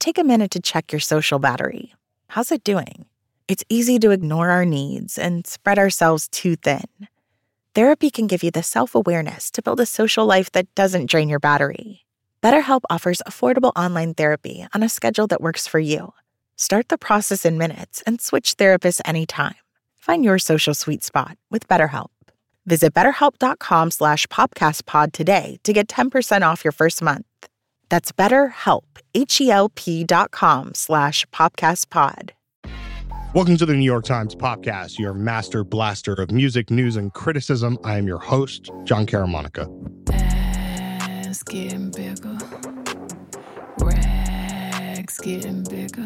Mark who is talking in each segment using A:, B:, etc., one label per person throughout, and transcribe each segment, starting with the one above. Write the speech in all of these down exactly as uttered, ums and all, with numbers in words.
A: take a minute to check your social battery. How's it doing? It's easy to ignore our needs and spread ourselves too thin. Therapy can give you the self-awareness to build a social life that doesn't drain your battery. BetterHelp offers affordable online therapy on a schedule that works for you. Start the process in minutes and switch therapists anytime. Find your social sweet spot with BetterHelp. Visit betterhelp.com slash popcastpod today to get ten percent off your first month. That's BetterHelp, H-E-L-P dot com slash popcastpod.
B: Welcome to the New York Times Podcast, your master blaster of music, news, and criticism. I am your host, John Caramonica.
C: Ass getting bigger, rags getting bigger,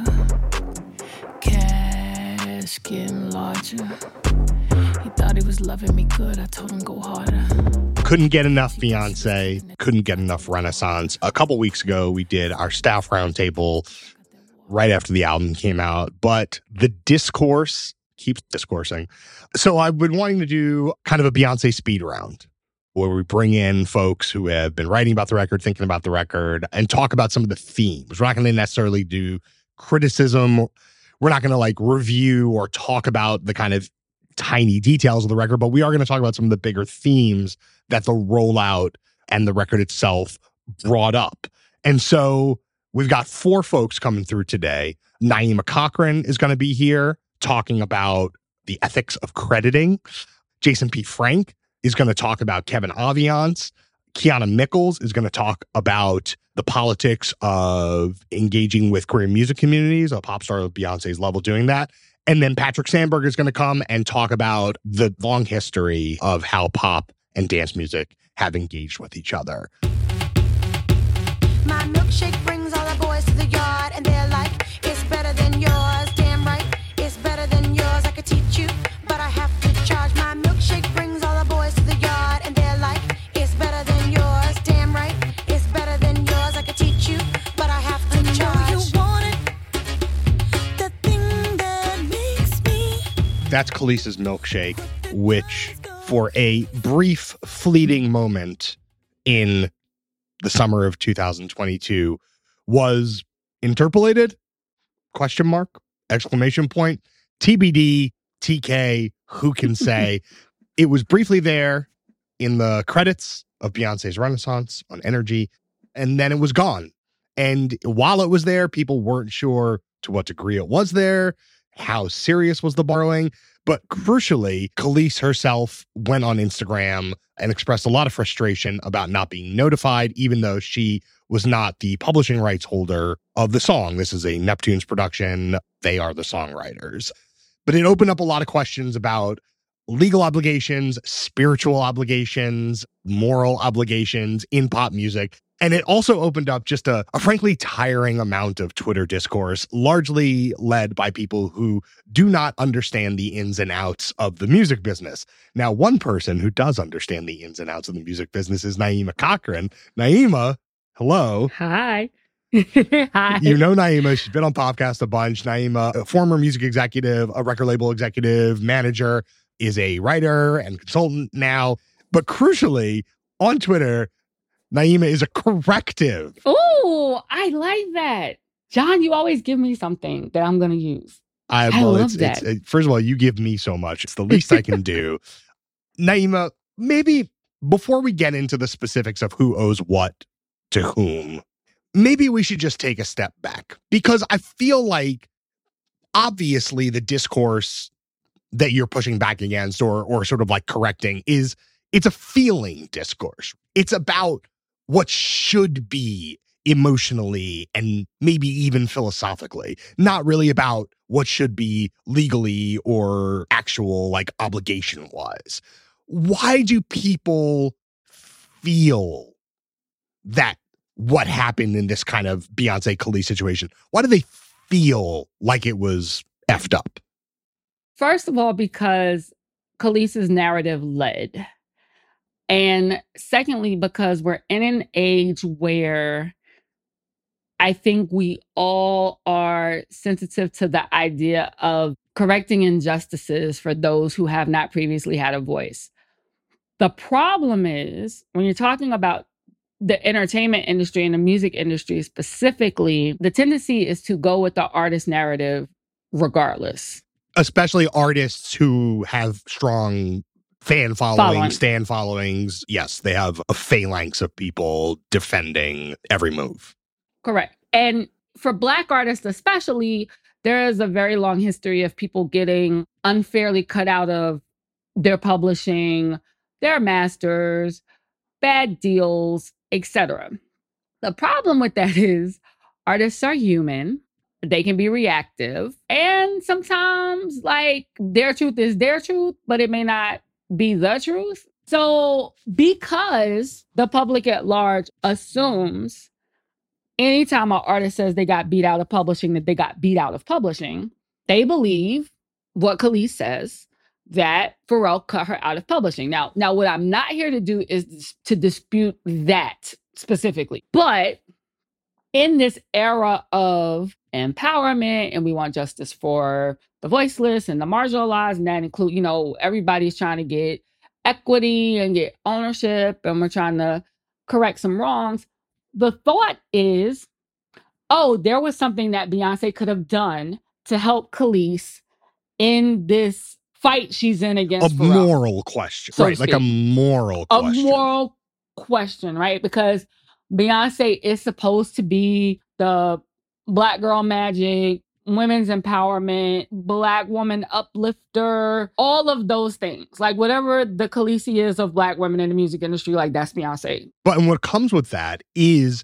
C: cash getting larger. He thought he was loving me good, I told him go harder.
B: Couldn't get enough Beyonce, couldn't get enough Renaissance. A couple weeks ago, we did our staff roundtable right after the album came out, but the discourse keeps discoursing. So I've been wanting to do kind of a Beyonce speed round where we bring in folks who have been writing about the record, thinking about the record, and talk about some of the themes. We're not going to necessarily do criticism. We're not going to like review or talk about the kind of tiny details of the record, but we are going to talk about some of the bigger themes that the rollout and the record itself brought up. And so we've got four folks coming through today. Naima Cochran is going to be here talking about the ethics of crediting. Jason P. Frank is going to talk about Kevin Aviance. Kiana Mickles is going to talk about the politics of engaging with queer music communities, a pop star of Beyonce's level doing that. And then Patrick Sandberg is going to come and talk about the long history of how pop and dance music have engaged with each other.
D: My milkshake brings all the boys to the yard, and they're like, it's better than yours. Damn right, it's better than yours. I could teach you, but I have to charge. My milkshake brings all the boys to the yard, and they're like, it's better than yours. Damn right, it's better than yours. I could teach you, but I have to charge. You want it, the thing that makes me.
B: That's Kelis's Milkshake, which for a brief, fleeting moment in the summer of two thousand twenty-two was interpolated, question mark, exclamation point, T B D, T K, who can say. It was briefly there in the credits of Beyonce's Renaissance on Energy, and then it was gone. And while it was there, people weren't sure to what degree it was there, how serious was the borrowing. But crucially, Kelis herself went on Instagram and expressed a lot of frustration about not being notified, even though she was not the publishing rights holder of the song. This is a Neptune's production. They are the songwriters. But it opened up a lot of questions about legal obligations, spiritual obligations, moral obligations in pop music. And it also opened up just a, a frankly tiring amount of Twitter discourse, largely led by people who do not understand the ins and outs of the music business. Now, one person who does understand the ins and outs of the music business is Naima Cochran. Naima, hello.
E: Hi. Hi.
B: You know Naima. She's been on Popcast a bunch. Naima, a former music executive, a record label executive, manager, is a writer and consultant now. But crucially, on Twitter, Naima is a corrective.
E: Oh, I like that. John, you always give me something that I'm going to use.
B: I,
E: I
B: well,
E: love
B: it's,
E: that.
B: It's, it, first of all, you give me so much. It's the least I can do. Naima, maybe before we get into the specifics of who owes what to whom, maybe we should just take a step back. Because I feel like, obviously, the discourse that you're pushing back against or or sort of like correcting is, it's a feeling discourse. It's about what should be emotionally and maybe even philosophically, not really about what should be legally or actual like obligation wise. Why do people feel that what happened in this kind of Beyonce Kelis situation, why do they feel like it was effed up?
E: First of all, because Kelis's narrative led. And secondly, because we're in an age where I think we all are sensitive to the idea of correcting injustices for those who have not previously had a voice. The problem is when you're talking about the entertainment industry and the music industry specifically, the tendency is to go with the artist narrative regardless.
B: Especially artists who have strong fan followings,
E: Following.
B: stan followings. Yes, they have a phalanx of people defending every move.
E: Correct. And for Black artists especially, there is a very long history of people getting unfairly cut out of their publishing, their masters, bad deals, et cetera. The problem with that is artists are human. They can be reactive. And sometimes, like, their truth is their truth, but it may not be the truth. So because the public at large assumes anytime an artist says they got beat out of publishing, that they got beat out of publishing, they believe what Kelis says, that Pharrell cut her out of publishing. Now, now, what I'm not here to do is dis- to dispute that specifically. But in this era of empowerment, and we want justice for the voiceless and the marginalized, and that include, you know, everybody's trying to get equity and get ownership, and we're trying to correct some wrongs. The thought is, oh, there was something that Beyonce could have done to help Kelis in this fight she's in
B: A
E: against Pharrell.
B: moral question.
E: So to
B: right, like a
E: speak.
B: moral
E: A
B: question.
E: moral question, right? Because Beyonce is supposed to be the Black girl magic, women's empowerment, Black woman uplifter, all of those things. Like whatever the Khaleesi is of Black women in the music industry, like that's Beyonce.
B: But and what comes with that is,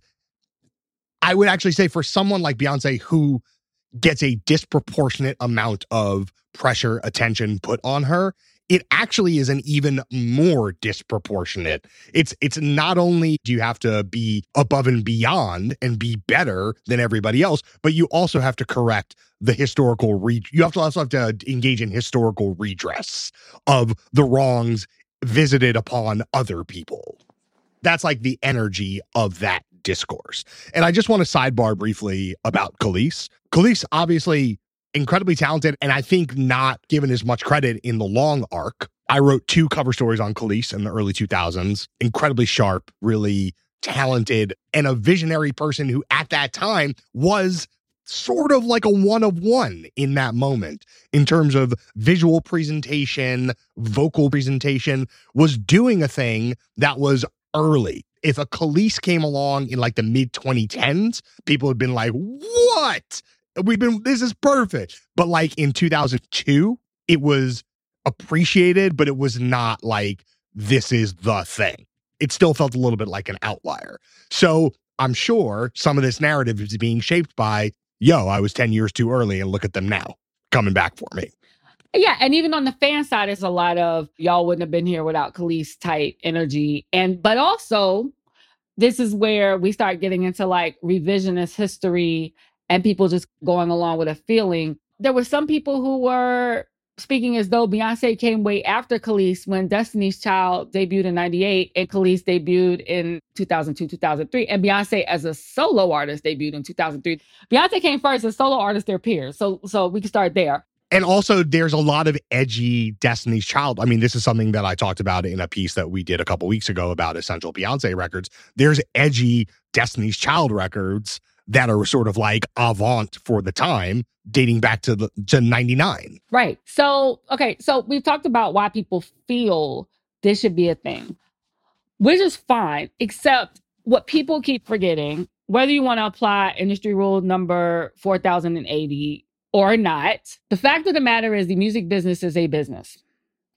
B: I would actually say for someone like Beyonce who gets a disproportionate amount of pressure, attention put on her, it actually is an even more disproportionate. It's it's not only do you have to be above and beyond and be better than everybody else, but you also have to correct the historical re- you have to also have to engage in historical redress of the wrongs visited upon other people. That's like the energy of that discourse. And I just want to sidebar briefly about Kelis. Kelis, obviously incredibly talented, and I think not given as much credit in the long arc. I wrote two cover stories on Kelis in the early two thousands. Incredibly sharp, really talented, and a visionary person who at that time was sort of like a one of one in that moment in terms of visual presentation, vocal presentation, was doing a thing that was early. If a Kelis came along in like the mid twenty tens, people had been like, what? We've been, this is perfect. But like in two thousand two, it was appreciated, but it was not like, this is the thing. It still felt a little bit like an outlier. So I'm sure some of this narrative is being shaped by, yo, I was ten years too early and look at them now coming back for me.
E: Yeah, and even on the fan side, it's a lot of y'all wouldn't have been here without Kelis type energy. And but also, this is where we start getting into like revisionist history and people just going along with a feeling. There were some people who were speaking as though Beyonce came way after Kelis when Destiny's Child debuted in ninety-eight and Kelis debuted in two thousand two, two thousand three. And Beyonce as a solo artist debuted in two thousand three. Beyonce came first as solo artist, their peers. So, so we can start there.
B: And also, there's a lot of edgy Destiny's Child. I mean, this is something that I talked about in a piece that we did a couple weeks ago about Essential Beyonce records. There's edgy Destiny's Child records that are sort of like avant for the time, dating back to the to ninety-nine.
E: Right. So, okay. So we've talked about why people feel this should be a thing, which is fine, except what people keep forgetting, whether you want to apply industry rule number four thousand eighty or not, the fact of the matter is the music business is a business.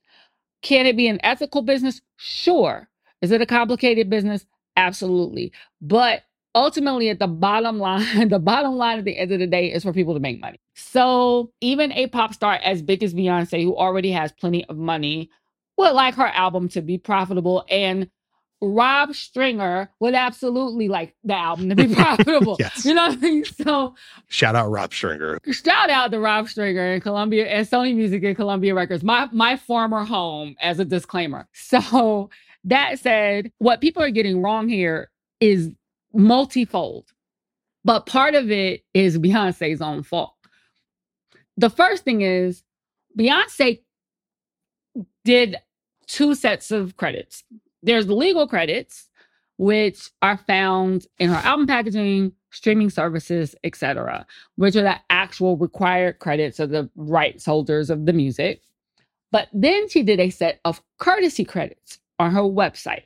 E: Can it be an ethical business? Sure. Is it a complicated business? Absolutely. But ultimately, at the bottom line, the bottom line at the end of the day is for people to make money. So even a pop star as big as Beyonce, who already has plenty of money, would like her album to be profitable. And Rob Stringer would absolutely like the album to be profitable.
B: Yes.
E: You know what I mean? So
B: Shout out Rob Stringer.
E: shout out to Rob Stringer and Columbia and Sony Music and Columbia Records, my my former home, as a disclaimer. So that said, what people are getting wrong here is multifold, but part of it is Beyonce's own fault. The first thing is Beyonce did two sets of credits. There's the legal credits, which are found in her album packaging, streaming services, et cetera, which are the actual required credits of the rights holders of the music. But then she did a set of courtesy credits on her website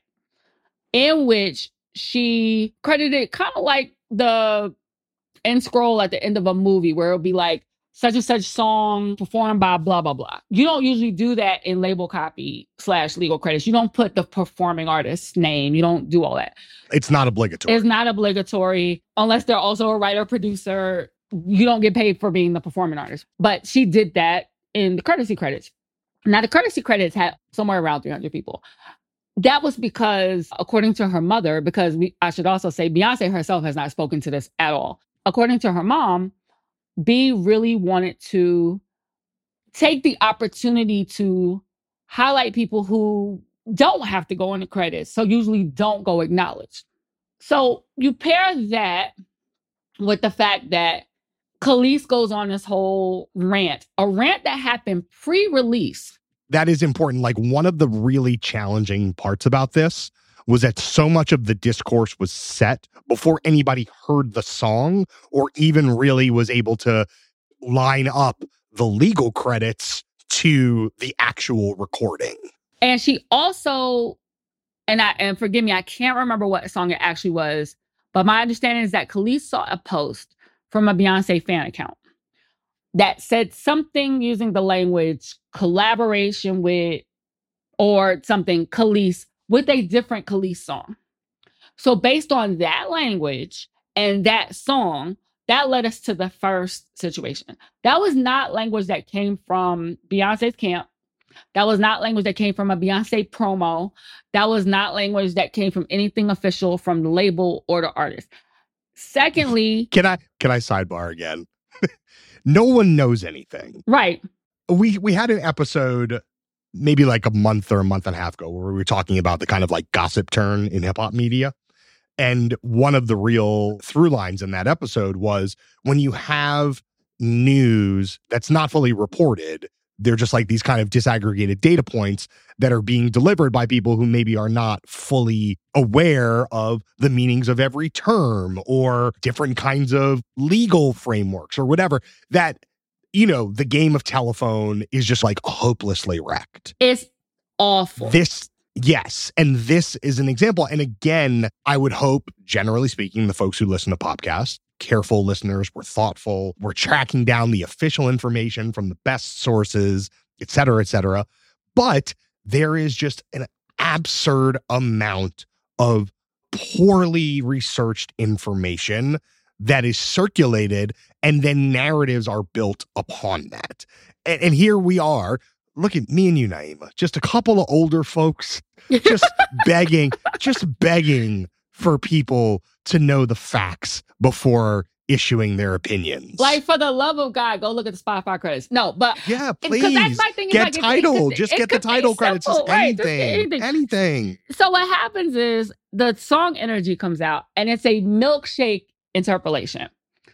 E: in which she credited kind of like the end scroll at the end of a movie where it'll be like, such and such song performed by blah, blah, blah. You don't usually do that in label copy slash legal credits. You don't put the performing artist's name. You don't do all that.
B: It's not obligatory.
E: It's not obligatory unless they're also a writer, producer. You don't get paid for being the performing artist. But she did that in the courtesy credits. Now, the courtesy credits had somewhere around three hundred people. That was because, according to her mother, because we, I should also say Beyonce herself has not spoken to this at all. According to her mom, B really wanted to take the opportunity to highlight people who don't have to go in the credits, so usually don't go acknowledged. So you pair that with the fact that Kelis goes on this whole rant, a rant that happened pre-release.
B: That is important. Like, one of the really challenging parts about this was that so much of the discourse was set before anybody heard the song or even really was able to line up the legal credits to the actual recording.
E: And she also, and I and forgive me, I can't remember what song it actually was, but my understanding is that Kelis saw a post from a Beyonce fan account that said something using the language collaboration with or something Kelis with a different Kelis song. So based on that language and that song, that led us to the first situation. That was not language that came from Beyonce's camp. That was not language that came from a Beyonce promo. That was not language that came from anything official from the label or the artist. Secondly,
B: can I can I sidebar again? No one knows anything.
E: Right.
B: We we had an episode maybe like a month or a month and a half ago where we were talking about the kind of like gossip turn in hip hop media. And one of the real through lines in that episode was when you have news that's not fully reported, they're just like these kind of disaggregated data points that are being delivered by people who maybe are not fully aware of the meanings of every term or different kinds of legal frameworks or whatever, that, you know, the game of telephone is just like hopelessly wrecked.
E: It's awful.
B: This, yes. And this is an example. And again, I would hope, generally speaking, the folks who listen to podcasts, careful listeners, we're thoughtful, we're tracking down the official information from the best sources, et cetera, et cetera. But there is just an absurd amount of poorly researched information that is circulated, and then narratives are built upon that. And, and here we are. Look at me and you, Naima, just a couple of older folks just begging, just begging for people to know the facts before issuing their opinions.
E: Like, for the love of God, go look at the Spotify credits. No, but
B: yeah, please
E: that's my thing,
B: get
E: like,
B: title.
E: It, it,
B: just
E: it
B: get the title credits. Just
E: right,
B: anything,
E: just anything.
B: anything.
E: So what happens is the song Energy comes out, and it's a milkshake interpolation.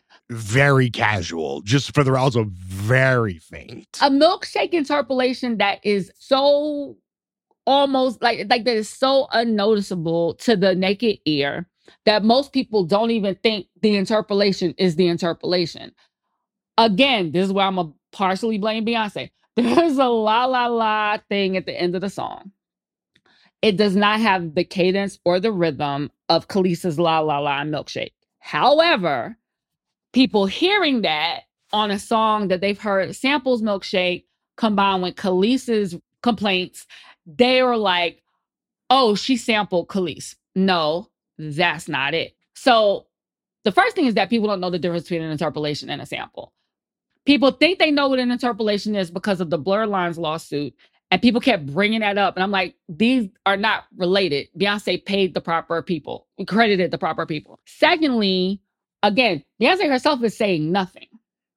B: Very casual, just for the also very faint.
E: A milkshake interpolation that is so almost like like that is so unnoticeable to the naked ear that most people don't even think the interpolation is the interpolation. Again, this is where I'm gonna partially blame Beyonce. There's a la la la thing at the end of the song. It does not have the cadence or the rhythm of Kelis's la la la milkshake. However, people hearing that on a song that they've heard samples milkshake combined with Kelis's complaints, they are like, oh, she sampled Kelis. No, that's not it. So the first thing is that people don't know the difference between an interpolation and a sample. People think they know what an interpolation is because of the Blurred Lines lawsuit, and people kept bringing that up. And I'm like, these are not related. Beyonce paid the proper people, credited the proper people. Secondly, again, Beyonce herself is saying nothing.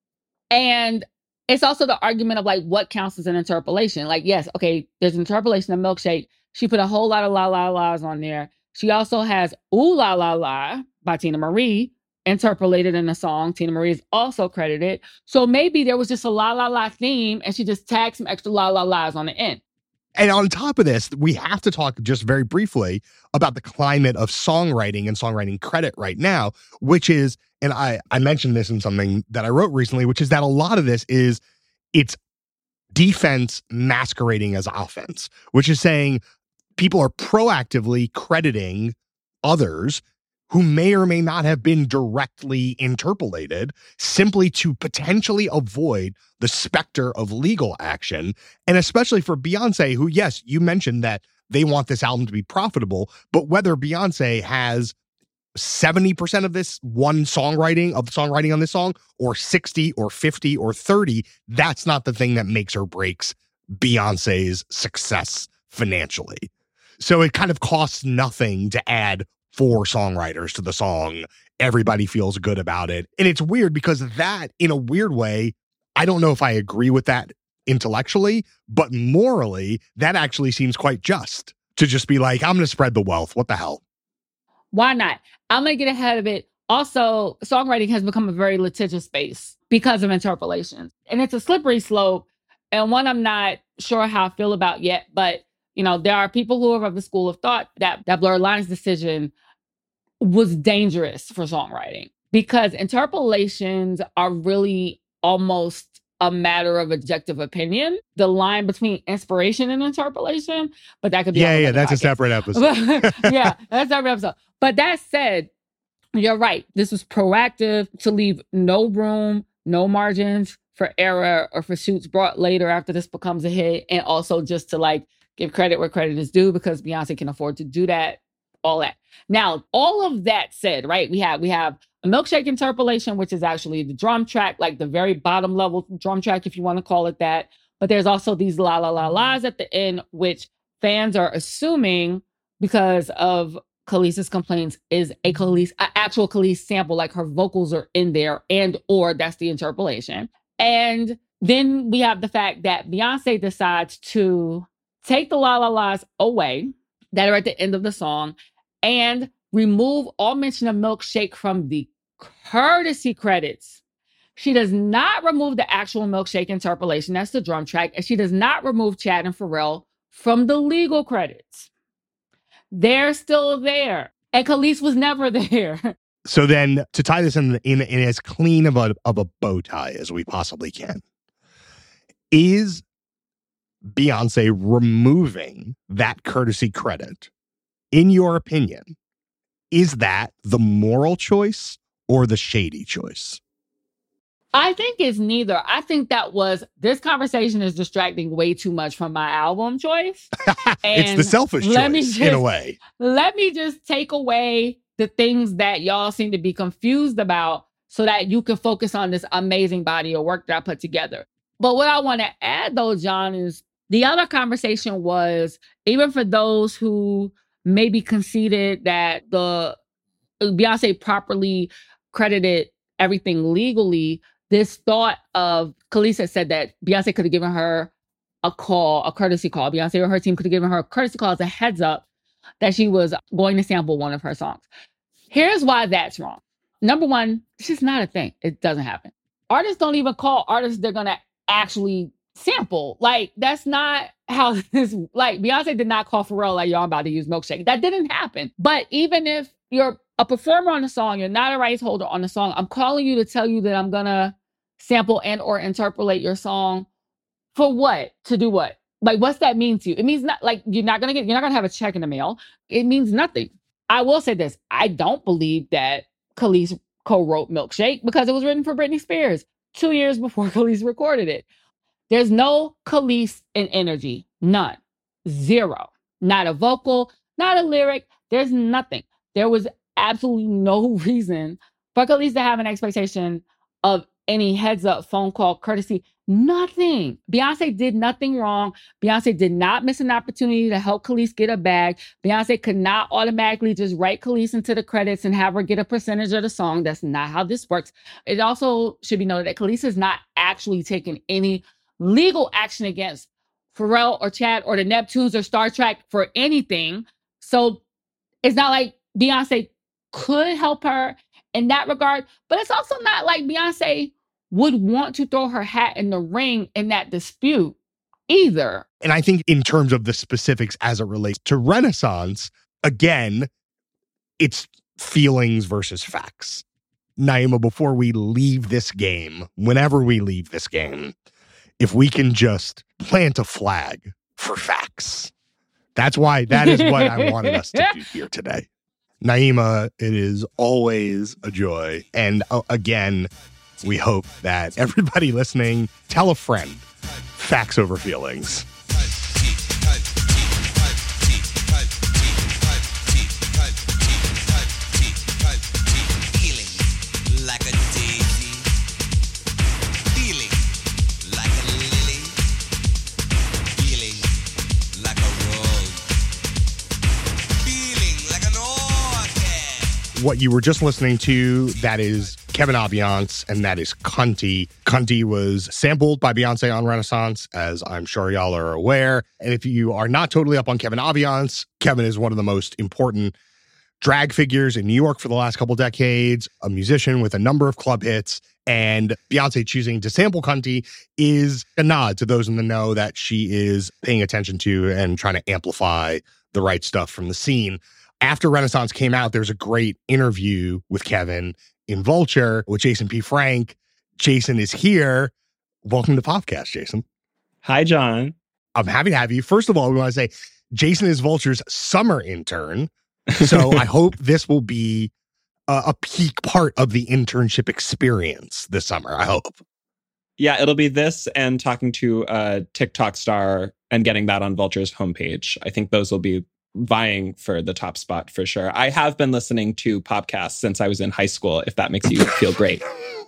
E: And it's also the argument of like, what counts as an interpolation? Like, yes, okay, there's an interpolation of Milkshake. She put a whole lot of la la la's on there. She also has Ooh La La La by Tina Marie interpolated in the song. Tina Marie is also credited. So maybe there was just a la la la theme and she just tagged some extra la la la's on the end.
B: And on top of this, we have to talk just very briefly about the climate of songwriting and songwriting credit right now, which is, and I, I mentioned this in something that I wrote recently, which is that a lot of this is it's defense masquerading as offense, which is saying people are proactively crediting others who may or may not have been directly interpolated simply to potentially avoid the specter of legal action. And especially for Beyonce, who, yes, you mentioned that they want this album to be profitable, but whether Beyonce has seventy percent of this one songwriting of the songwriting on this song or sixty or fifty or thirty, that's not the thing that makes or breaks Beyonce's success financially. So it kind of costs nothing to add four songwriters to the song. Everybody feels good about it. And it's weird because that, in a weird way, I don't know if I agree with that intellectually, but morally, that actually seems quite just to just be like, I'm going to spread the wealth. What the hell?
E: Why not? I'm going to get ahead of it. Also, songwriting has become a very litigious space because of interpolation. And it's a slippery slope, and one I'm not sure how I feel about yet. But, you know, there are people who are of the school of thought that that Blurred Lines decision was dangerous for songwriting because interpolations are really almost a matter of objective opinion. The line between inspiration and interpolation, but that could be
B: yeah, yeah, that's podcast. a separate episode.
E: yeah, that's a separate episode. But that said, you're right. This was proactive to leave no room, no margins for error or for suits brought later after this becomes a hit, and also just to like give credit where credit is due because Beyonce can afford to do that. All that. Now, all of that said, right? We have we have a Milkshake interpolation, which is actually the drum track, like the very bottom level drum track, if you want to call it that. But there's also these la la la la's at the end, which fans are assuming because of Kelis's complaints is a Kelis, an actual Kelis sample, like her vocals are in there, and or that's the interpolation. And then we have the fact that Beyonce decides to take the la la la's away that are at the end of the song and remove all mention of Milkshake from the courtesy credits. She does not remove the actual Milkshake interpolation, that's the drum track, and she does not remove Chad and Pharrell from the legal credits. They're still there. And Kelis was never there.
B: So then to tie this in, in, in as clean of a, of a bow tie as we possibly can, is Beyonce removing that courtesy credit, in your opinion, is that the moral choice or the shady choice?
E: I think it's neither. I think that was, this conversation is distracting way too much from my album choice.
B: It's the selfish choice, just, in a way.
E: Let me just take away the things that y'all seem to be confused about so that you can focus on this amazing body of work that I put together. But what I want to add, though, John, is the other conversation was, even for those who maybe conceded that the Beyonce properly credited everything legally, this thought of, Kelis had said that Beyonce could have given her a call, a courtesy call. Beyonce or her team could have given her a courtesy call as a heads up that she was going to sample one of her songs. Here's why that's wrong. Number one, it's just not a thing. It doesn't happen. Artists don't even call artists they're going to actually sample. Like, that's not how this, like, Beyonce did not call Pharrell like, y'all, I'm about to use Milkshake. That didn't happen. But even if you're a performer on the song, you're not a rights holder on the song, I'm calling you to tell you that I'm gonna sample and or interpolate your song. For what? To do what? Like, what's that mean to you? It means not, like, you're not gonna get, you're not gonna have a check in the mail. It means nothing. I will say this. I don't believe that Kelis co-wrote Milkshake because it was written for Britney Spears two years before Kelis recorded it. There's no Kelis in energy. None. Zero. Not a vocal, not a lyric. There's nothing. There was absolutely no reason for Kelis to have an expectation of any heads up phone call courtesy. Nothing. Beyonce did nothing wrong. Beyonce did not miss an opportunity to help Kelis get a bag. Beyonce could not automatically just write Kelis into the credits and have her get a percentage of the song. That's not how this works. It also should be noted that Kelis has not actually taken any legal action against Pharrell or Chad or the Neptunes or Star Trek for anything. So it's not like Beyonce could help her in that regard, but it's also not like Beyonce would want to throw her hat in the ring in that dispute either.
B: And I think in terms of the specifics as it relates to Renaissance, again, it's feelings versus facts. Naima, before we leave this game, whenever we leave this game, if we can just plant a flag for facts. That's why, that is what I wanted us to do here today. Naima, it is always a joy. And uh, again, we hope that everybody listening, tell a friend. Facts over feelings. What you were just listening to, that is Kevin Aviance, and that is Cunty. Cunty was sampled by Beyonce on Renaissance, as I'm sure y'all are aware. And if you are not totally up on Kevin Aviance, Kevin is one of the most important drag figures in New York for the last couple decades, a musician with a number of club hits. And Beyonce choosing to sample Cunty is a nod to those in the know that she is paying attention to and trying to amplify the right stuff from the scene. After Renaissance came out, there's a great interview with Kevin in Vulture with Jason P. Frank. Jason is here. Welcome to Popcast, Jason.
F: Hi, John.
B: I'm happy to have you. First of all, we want to say Jason is Vulture's summer intern. So I hope this will be a, a peak part of the internship experience this summer. I hope.
F: Yeah, it'll be this and talking to a TikTok star and getting that on Vulture's homepage. I think those will be vying for the top spot for sure. I have been listening to podcasts since I was in high school, if that makes you feel great.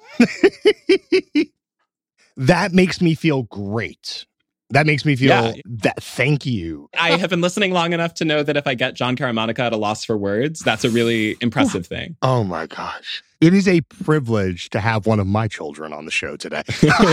B: That makes me feel great. That makes me feel yeah. that. Thank you.
F: I have been listening long enough to know that if I get John Caramanica at a loss for words, that's a really impressive thing.
B: Oh my gosh. It is a privilege to have one of my children on the show today.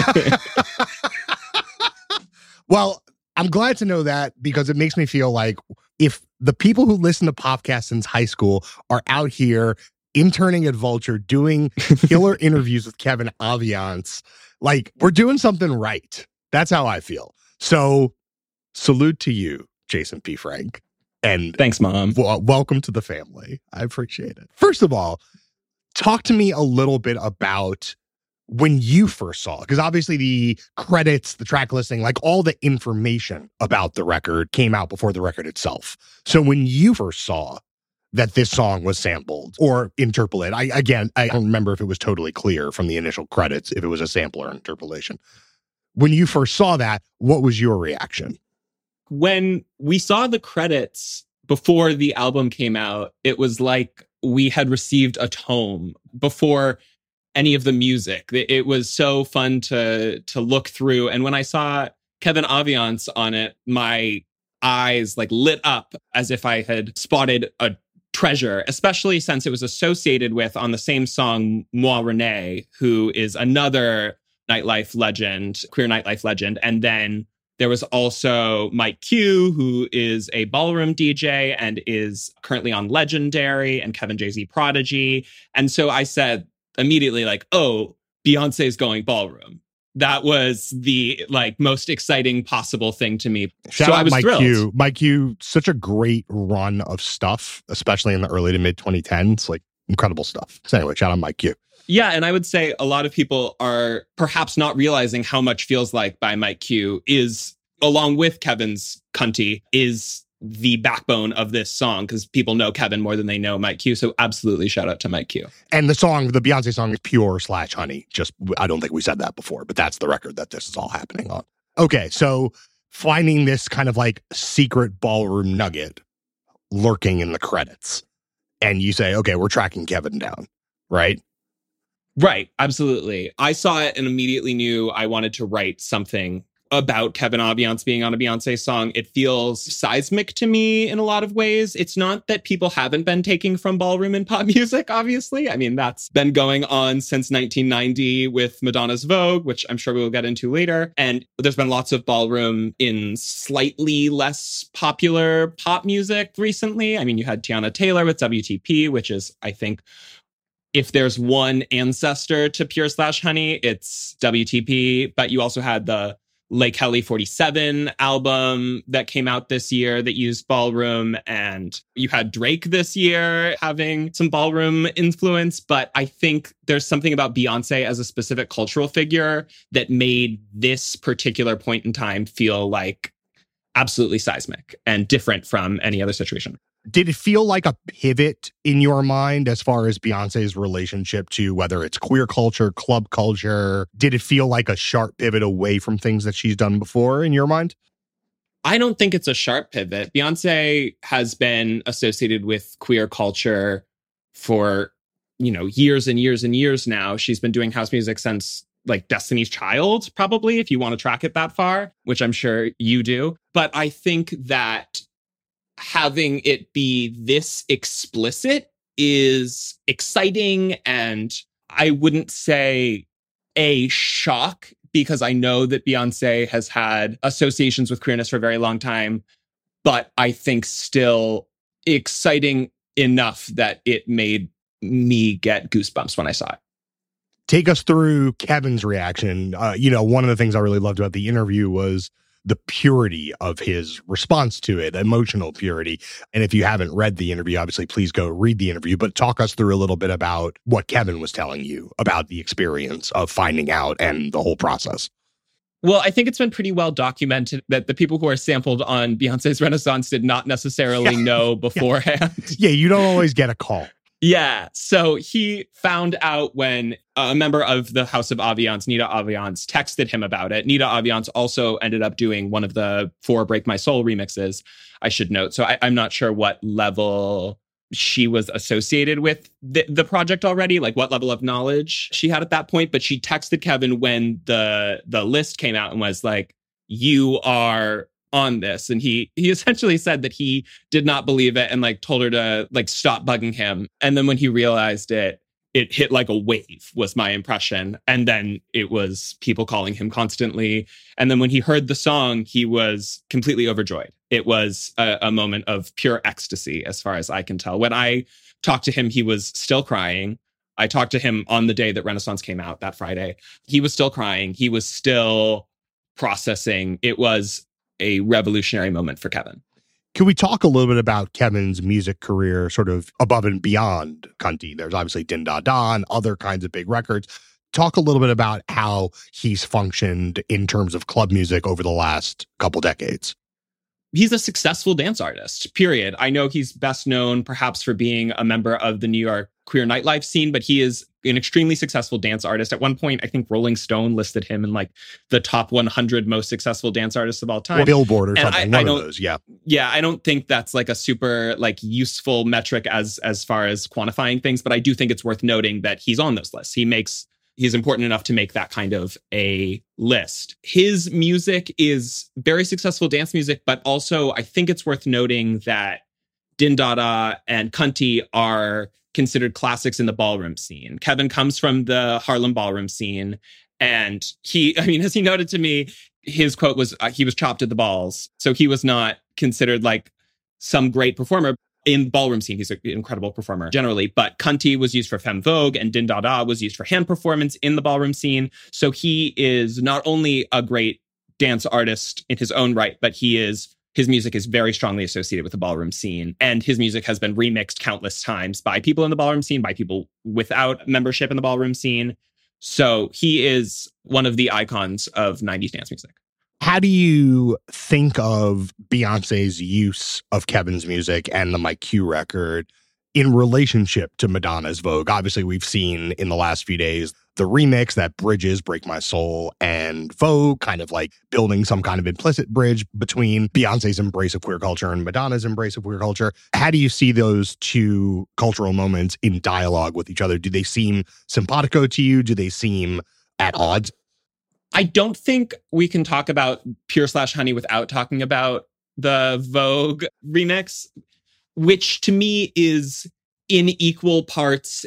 B: Well, I'm glad to know that because it makes me feel like if the people who listen to podcasts since high school are out here interning at Vulture, doing killer interviews with Kevin Aviance, like we're doing something right. That's how I feel. So salute to you, Jason P. Frank. And
F: thanks, Mom.
B: W- welcome to the family. I appreciate it. First of all, talk to me a little bit about when you first saw it, because obviously the credits, the track listing, like all the information about the record came out before the record itself. So when you first saw that this song was sampled or interpolated, I again, I don't remember if it was totally clear from the initial credits, if it was a sample or interpolation. When you first saw that, what was your reaction?
F: When we saw the credits before the album came out, it was like we had received a tome before any of the music. It was so fun to to look through. And when I saw Kevin Aviance on it, my eyes like lit up as if I had spotted a treasure, especially since it was associated with, on the same song, Moi Renee, who is another nightlife legend, queer nightlife legend. And then there was also Mike Q, who is a ballroom D J and is currently on Legendary, and Kevin J Z Prodigy. And so I said immediately, like, oh, Beyonce's going ballroom. That was the like most exciting possible thing to me.
B: Shout
F: so
B: out
F: I was
B: Mike
F: thrilled.
B: Q. Mike Q, such a great run of stuff, especially in the early to mid twenty tens. Like incredible stuff. So anyway, shout out Mike Q.
F: Yeah, and I would say a lot of people are perhaps not realizing how much Feels Like by Mike Q is, along with Kevin's Cunty, is the backbone of this song, because people know Kevin more than they know Mike Q. So absolutely shout out to Mike Q.
B: And the song, the Beyonce song, is Pure slash Honey. Just, I don't think we said that before, but that's the record that this is all happening on. Okay, so finding this kind of like secret ballroom nugget lurking in the credits. And you say, okay, we're tracking Kevin down, right?
F: Right, absolutely. I saw it and immediately knew I wanted to write something about Kevin Aviance being on a Beyonce song. It feels seismic to me in a lot of ways. It's not that people haven't been taking from ballroom and pop music, obviously. I mean, that's been going on since nineteen ninety with Madonna's Vogue, which I'm sure we will get into later. And there's been lots of ballroom in slightly less popular pop music recently. I mean, you had Tiana Taylor with W T P, which is, I think, if there's one ancestor to Pure slash Honey, it's W T P. But you also had the Lake Kelly forty-seven album that came out this year that used ballroom. And you had Drake this year having some ballroom influence. But I think there's something about Beyonce as a specific cultural figure that made this particular point in time feel like absolutely seismic and different from any other situation.
B: Did it feel like a pivot in your mind as far as Beyonce's relationship to whether it's queer culture, club culture? Did it feel like a sharp pivot away from things that she's done before in your mind?
F: I don't think it's a sharp pivot. Beyonce has been associated with queer culture for, you know, years and years and years now. She's been doing house music since like Destiny's Child, probably, if you want to track it that far, which I'm sure you do. But I think that having it be this explicit is exciting, and I wouldn't say a shock, because I know that Beyonce has had associations with queerness for a very long time, but I think still exciting enough that it made me get goosebumps when I saw it.
B: Take us through Kevin's reaction. Uh, you know, one of the things I really loved about the interview was the purity of his response to it, emotional purity. And if you haven't read the interview, obviously, please go read the interview, but talk us through a little bit about what Kevin was telling you about the experience of finding out and the whole process.
F: Well, I think it's been pretty well documented that the people who are sampled on Beyonce's Renaissance did not necessarily yeah. know beforehand.
B: Yeah, you don't always get a call.
F: Yeah. So he found out when a member of the House of Aviance, Nita Aviance, texted him about it. Nita Aviance also ended up doing one of the four Break My Soul remixes, I should note. So I, I'm not sure what level she was associated with the, the project already, like what level of knowledge she had at that point. But she texted Kevin when the the list came out and was like, you are on this. And he he essentially said that he did not believe it and like told her to like stop bugging him. And then when he realized it, it hit like a wave, was my impression. And then it was people calling him constantly. And then when he heard the song, he was completely overjoyed. It was a, a moment of pure ecstasy, as far as I can tell. When I talked to him, he was still crying. I talked to him on the day that Renaissance came out, that Friday. He was still crying. He was still processing. It was a revolutionary moment for Kevin.
B: Can we talk a little bit about Kevin's music career, sort of above and beyond Cunty? There's obviously Din Da Da and other kinds of big records. Talk a little bit about how he's functioned in terms of club music over the last couple decades.
F: He's a successful dance artist, period. I know he's best known perhaps for being a member of the New York queer nightlife scene, but he is an extremely successful dance artist. At one point, I think Rolling Stone listed him in like the top one hundred most successful dance artists of all time.
B: Or Billboard or
F: and
B: something,
F: I,
B: one
F: I
B: of those, yeah.
F: Yeah, I don't think that's like a super like useful metric as as far as quantifying things, but I do think it's worth noting that he's on those lists. He makes He's important enough to make that kind of a list. His music is very successful dance music, but also I think it's worth noting that Din Da Da and Cunty are considered classics in the ballroom scene. Kevin comes from the Harlem ballroom scene, and he, I mean, as he noted to me, his quote was, uh, he was chopped at the balls. So he was not considered like some great performer. In the ballroom scene, he's an incredible performer generally, but Cunty was used for Femme Vogue and Din Da Da was used for hand performance in the ballroom scene. So he is not only a great dance artist in his own right, but he is his music is very strongly associated with the ballroom scene. And his music has been remixed countless times by people in the ballroom scene, by people without membership in the ballroom scene. So he is one of the icons of nineties dance music.
B: How do you think of Beyonce's use of Kevin's music and the Mike Q record in relationship to Madonna's Vogue? Obviously, we've seen in the last few days the remix that bridges Break My Soul and Vogue, kind of like building some kind of implicit bridge between Beyonce's embrace of queer culture and Madonna's embrace of queer culture. How do you see those two cultural moments in dialogue with each other? Do they seem simpatico to you? Do they seem at odds?
F: I don't think we can talk about Pure Slash Honey without talking about the Vogue remix, which to me is in equal parts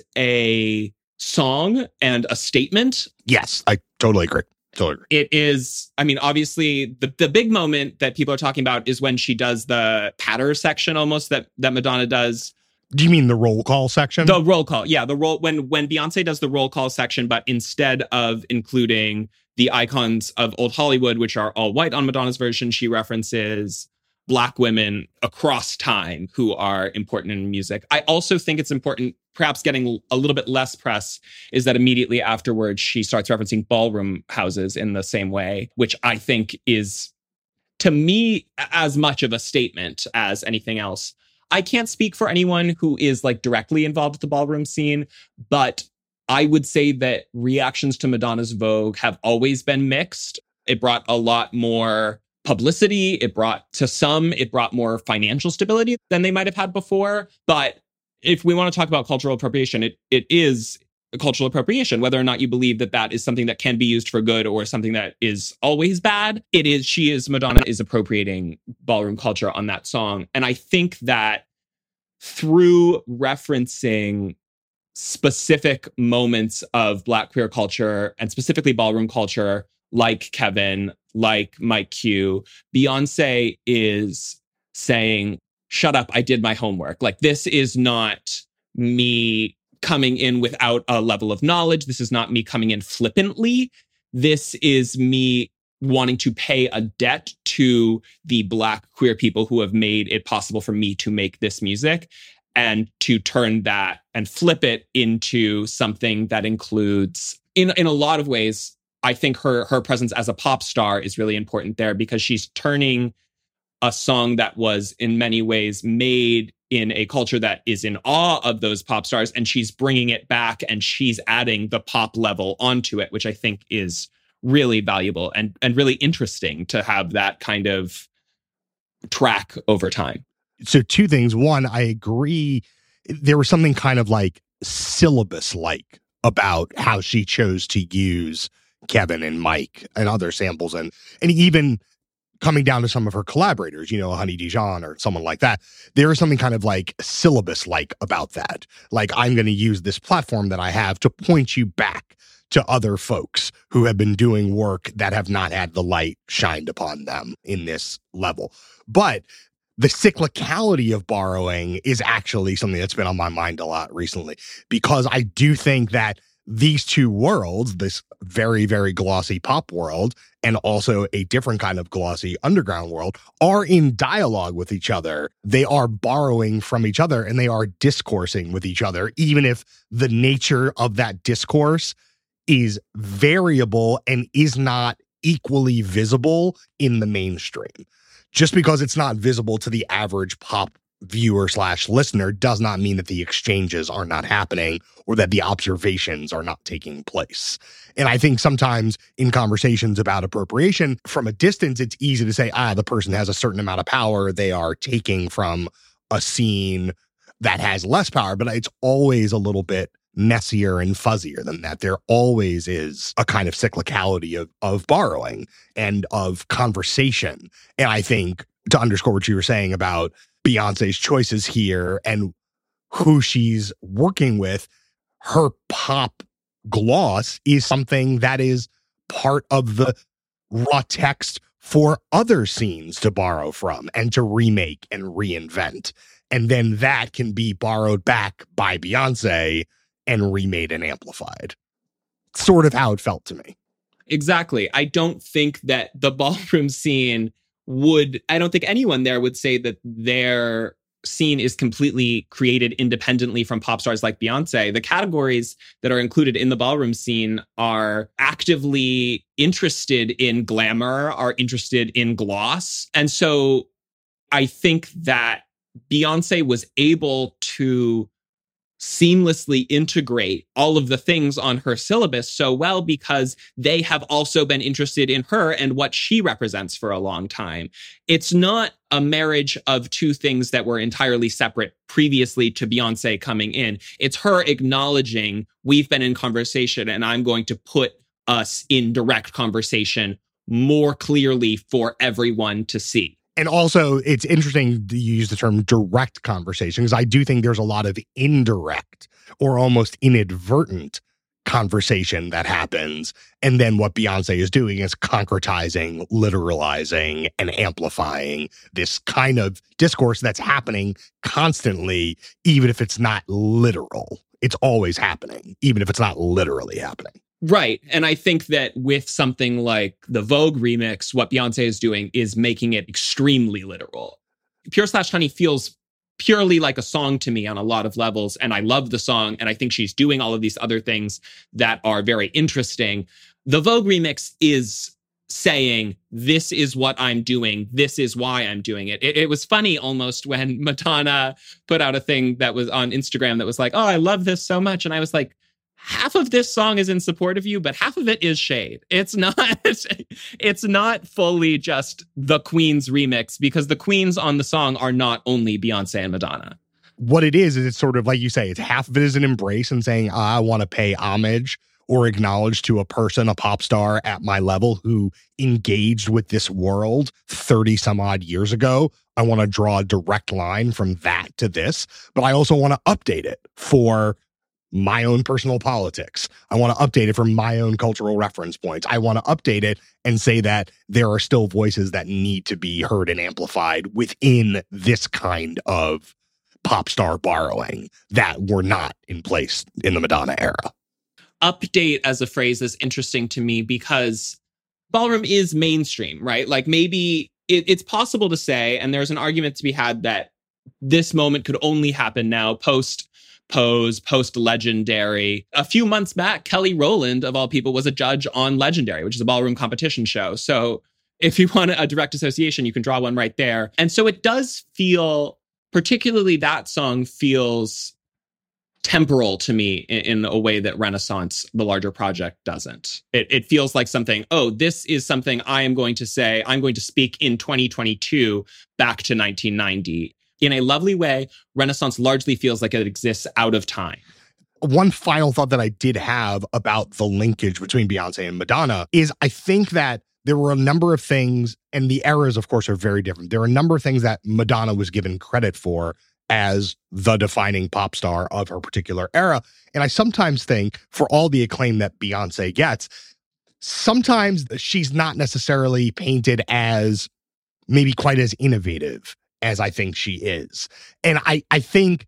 F: a song and a statement.
B: Yes, I totally agree. Totally agree.
F: It is, I mean, obviously, the, the big moment that people are talking about is when she does the patter section almost that, that Madonna does.
B: Do you mean the roll call section?
F: The roll call, yeah. The roll when when Beyonce does the roll call section, but instead of including the icons of old Hollywood, which are all white on Madonna's version. She references Black women across time who are important in music. I also think it's important, perhaps getting a little bit less press, is that immediately afterwards, she starts referencing ballroom houses in the same way, which I think is, to me, as much of a statement as anything else. I can't speak for anyone who is like directly involved with the ballroom scene, but I would say that reactions to Madonna's Vogue have always been mixed. It brought a lot more publicity. It brought, to some, it brought more financial stability than they might have had before. But if we want to talk about cultural appropriation, it it is a cultural appropriation, whether or not you believe that that is something that can be used for good or something that is always bad. It is, she is, Madonna is appropriating ballroom culture on that song. And I think that through referencing specific moments of Black queer culture and specifically ballroom culture, like Kevin, like Mike Q, Beyonce is saying, shut up, I did my homework. Like, this is not me coming in without a level of knowledge. This is not me coming in flippantly. This is me wanting to pay a debt to the Black queer people who have made it possible for me to make this music, and to turn that and flip it into something that includes, in, in a lot of ways, I think her her presence as a pop star is really important there, because she's turning a song that was in many ways made in a culture that is in awe of those pop stars, and she's bringing it back and she's adding the pop level onto it, which I think is really valuable and, and really interesting to have that kind of track over time.
B: So two things. One, I agree. There was something kind of like syllabus-like about how she chose to use Kevin and Mike and other samples, and and even coming down to some of her collaborators, you know, Honey Dijon or someone like that. There is something kind of like syllabus-like about that. Like, I'm going to use this platform that I have to point you back to other folks who have been doing work that have not had the light shined upon them in this level. But the cyclicality of borrowing is actually something that's been on my mind a lot recently, because I do think that these two worlds, this very, very glossy pop world and also a different kind of glossy underground world, are in dialogue with each other. They are borrowing from each other and they are discoursing with each other, even if the nature of that discourse is variable and is not equally visible in the mainstream. Just because it's not visible to the average pop viewer slash listener does not mean that the exchanges are not happening or that the observations are not taking place. And I think sometimes in conversations about appropriation from a distance, it's easy to say, ah, the person has a certain amount of power. They are taking from a scene that has less power, but it's always a little bit messier and fuzzier than that. There always is a kind of cyclicality of, of borrowing and of conversation. And I think, to underscore what you were saying about Beyonce's choices here and who she's working with, her pop gloss is something that is part of the raw text for other scenes to borrow from and to remake and reinvent. And then that can be borrowed back by Beyonce and remade and amplified. Sort of how it felt to me.
F: Exactly. I don't think that the ballroom scene would, I don't think anyone there would say that their scene is completely created independently from pop stars like Beyonce. The categories that are included in the ballroom scene are actively interested in glamour, are interested in gloss. And so I think that Beyonce was able to seamlessly integrate all of the things on her syllabus so well because they have also been interested in her and what she represents for a long time. It's not a marriage of two things that were entirely separate previously to Beyonce coming in. It's her acknowledging we've been in conversation and I'm going to put us in direct conversation more clearly for everyone to see.
B: And also, it's interesting to use the term direct conversation, because I do think there's a lot of indirect or almost inadvertent conversation that happens. And then what Beyonce is doing is concretizing, literalizing, and amplifying this kind of discourse that's happening constantly, even if it's not literal. It's always happening, even if it's not literally happening.
F: Right. And I think that with something like the Vogue remix, what Beyonce is doing is making it extremely literal. Pure Slash Honey feels purely like a song to me on a lot of levels. And I love the song. And I think she's doing all of these other things that are very interesting. The Vogue remix is saying, this is what I'm doing. This is why I'm doing it. It, it was funny almost when Madonna put out a thing that was on Instagram that was like, oh, I love this so much. And I was like, half of this song is in support of you, but half of it is shade. It's not, it's not fully just the Queen's remix, because the Queens on the song are not only Beyonce and Madonna.
B: What it is, is it's sort of like you say, it's half of it is an embrace and saying, I want to pay homage or acknowledge to a person, a pop star at my level who engaged with this world thirty some odd years ago. I want to draw a direct line from that to this, but I also want to update it for my own personal politics. I want to update it from my own cultural reference points. I want to update it and say that there are still voices that need to be heard and amplified within this kind of pop star borrowing that were not in place in the Madonna era.
F: Update as a phrase is interesting to me because ballroom is mainstream, right? Like maybe it, it's possible to say, and there's an argument to be had that this moment could only happen now post Pose, post Legendary. A few months back, Kelly Rowland, of all people, was a judge on Legendary, which is a ballroom competition show. So if you want a direct association, you can draw one right there. And so it does feel, particularly that song feels temporal to me in, in a way that Renaissance, the larger project, doesn't. It, it feels like something, oh, this is something I am going to say, I'm going to speak in twenty twenty-two back to nineteen ninety. In a lovely way, Renaissance largely feels like it exists out of time.
B: One final thought that I did have about the linkage between Beyonce and Madonna is I think that there were a number of things, and the eras, of course, are very different. There are a number of things that Madonna was given credit for as the defining pop star of her particular era. And I sometimes think, for all the acclaim that Beyonce gets, sometimes she's not necessarily painted as maybe quite as innovative as I think she is. And I, I think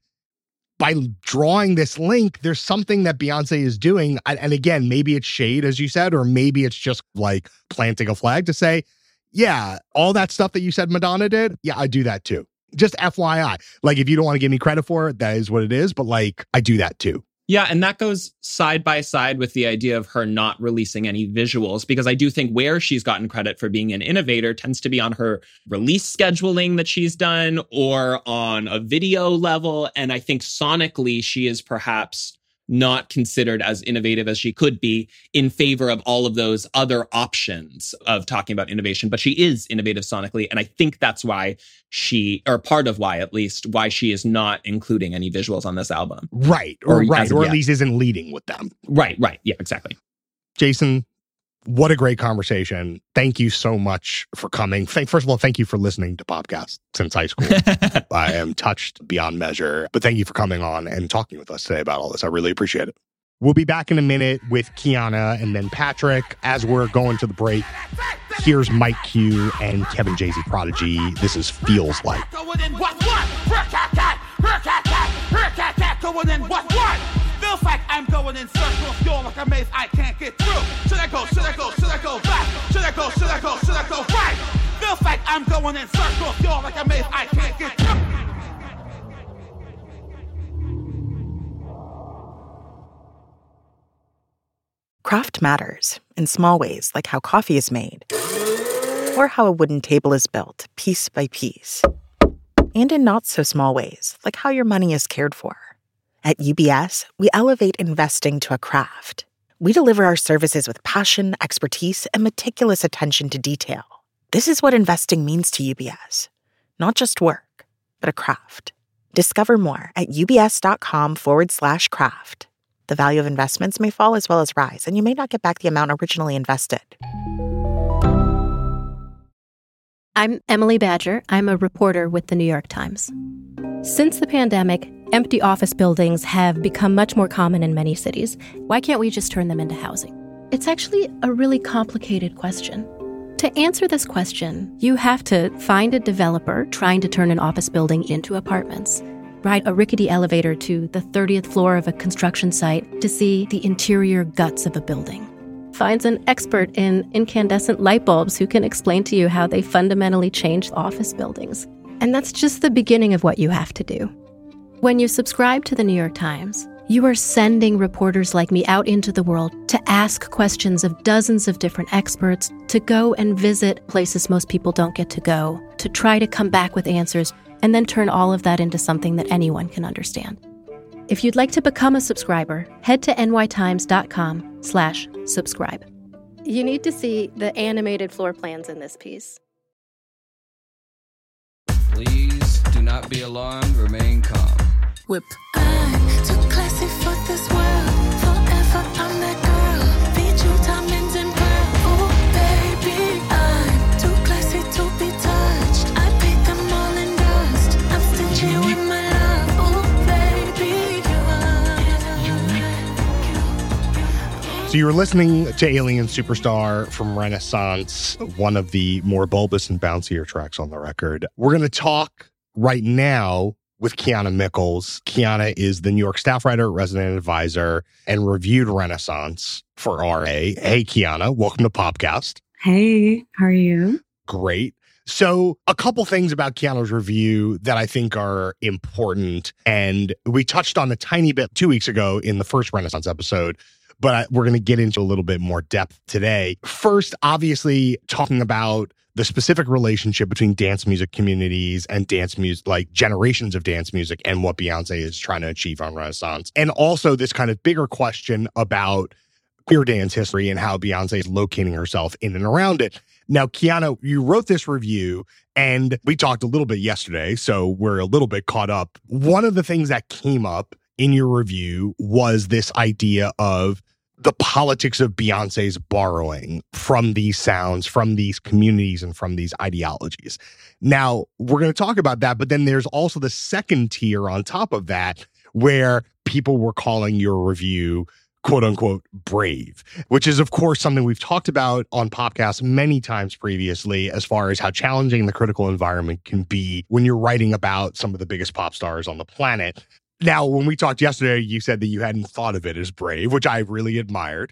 B: by drawing this link, there's something that Beyonce is doing. And again, maybe it's shade, as you said, or maybe it's just like planting a flag to say, yeah, all that stuff that you said Madonna did, yeah, I do that too. Just F Y I. Like, if you don't want to give me credit for it, that is what it is. But like, I do that too.
F: Yeah, and that goes side by side with the idea of her not releasing any visuals, because I do think where she's gotten credit for being an innovator tends to be on her release scheduling that she's done or on a video level. And I think sonically, she is perhaps not considered as innovative as she could be in favor of all of those other options of talking about innovation. But she is innovative sonically. And I think that's why she, or part of why at least, why she is not including any visuals on this album.
B: Right. Or, or right. Or at
F: yet.
B: least isn't leading with them.
F: Right. Right. Yeah, exactly.
B: Jason, what a great conversation. Thank you so much for coming. Thank, first of all, thank you for listening to Popcast since high school. I am touched beyond measure. But thank you for coming on and talking with us today about all this. I really appreciate it. We'll be back in a minute with Kiana and then Patrick. As we're going to the break, here's Mike Q and Kevin Jay-Z Prodigy. This is Feels Like.
G: Going in what what? Going in what what? Feels like I'm going in circles. You're like a maze I can't get through. Should I go? Should I go? Should I go back? Should I go? Should I go? Should I go right? Feels like I'm going in circles. You're like a maze I can't get through.
A: Craft matters in small ways, like how coffee is made, or how a wooden table is built piece by piece, and in not so small ways, like how your money is cared for. At U B S, we elevate investing to a craft. We deliver our services with passion, expertise, and meticulous attention to detail. This is what investing means to U B S. Not just work, but a craft. Discover more at ubs.com forward slash craft. The value of investments may fall as well as rise, and you may not get back the amount originally invested.
H: I'm Emily Badger. I'm a reporter with the New York Times. Since the pandemic, empty office buildings have become much more common in many cities. Why can't we just turn them into housing? It's actually a really complicated question. To answer this question, you have to find a developer trying to turn an office building into apartments. ride a rickety elevator to the thirtieth floor of a construction site to see the interior guts of a building. Finds an expert in incandescent light bulbs who can explain to you how they fundamentally change office buildings. And that's just the beginning of what you have to do. When you subscribe to the New York Times, you are sending reporters like me out into the world to ask questions of dozens of different experts, to go and visit places most people don't get to go, to try to come back with answers, and then turn all of that into something that anyone can understand. If you'd like to become a subscriber, head to nytimes.com slash subscribe. You need to see the animated floor plans in this piece.
I: Please do not be alarmed. Remain calm.
C: Whip.
J: I'm too classy for this world. Forever I'm that girl. Feed you diamonds and pearls. Oh, baby, I'm too classy to be touched. I paint them all in dust. I'm stingy with my love. Oh, baby, you.
B: So you were listening to Alien Superstar from Renaissance, one of the more bulbous and bouncier tracks on the record. We're going to talk right now with Kiana Mickles. Kiana is the New York staff writer, resident advisor, and reviewed Renaissance for R A. Hey, Kiana, welcome to Popcast.
K: Hey, how are you?
B: Great. So a couple things about Kiana's review that I think are important, and we touched on a tiny bit two weeks ago in the first Renaissance episode, but I, we're going to get into a little bit more depth today. First, obviously, talking about the specific relationship between dance music communities and dance music, like generations of dance music, and what Beyonce is trying to achieve on Renaissance. And also this kind of bigger question about queer dance history and how Beyonce is locating herself in and around it. Now, Kiana, you wrote this review and we talked a little bit yesterday, so we're a little bit caught up. One of the things that came up in your review was this idea of the politics of Beyonce's borrowing from these sounds, from these communities, and from these ideologies. Now, we're going to talk about that, but then there's also the second tier on top of that, where people were calling your review, quote unquote, brave, which is, of course, something we've talked about on Popcast many times previously, as far as how challenging the critical environment can be when you're writing about some of the biggest pop stars on the planet. Now, when we talked yesterday, you said that you hadn't thought of it as brave, which I really admired.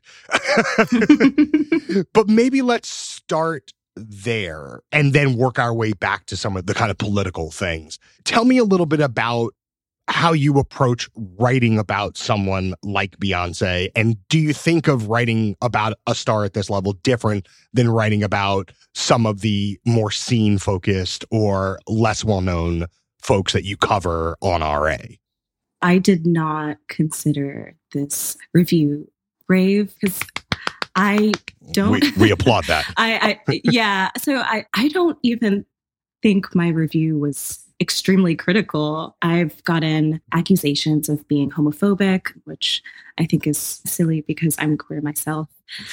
B: But maybe let's start there and then work our way back to some of the kind of political things. Tell me a little bit about how you approach writing about someone like Beyonce. And do you think of writing about a star at this level different than writing about some of the more scene-focused or less well-known folks that you cover on R A?
K: I did not consider this review brave because I don't.
B: We, we applaud that.
K: I, I yeah. So I, I don't even think my review was extremely critical. I've gotten accusations of being homophobic, which I think is silly because I'm queer myself.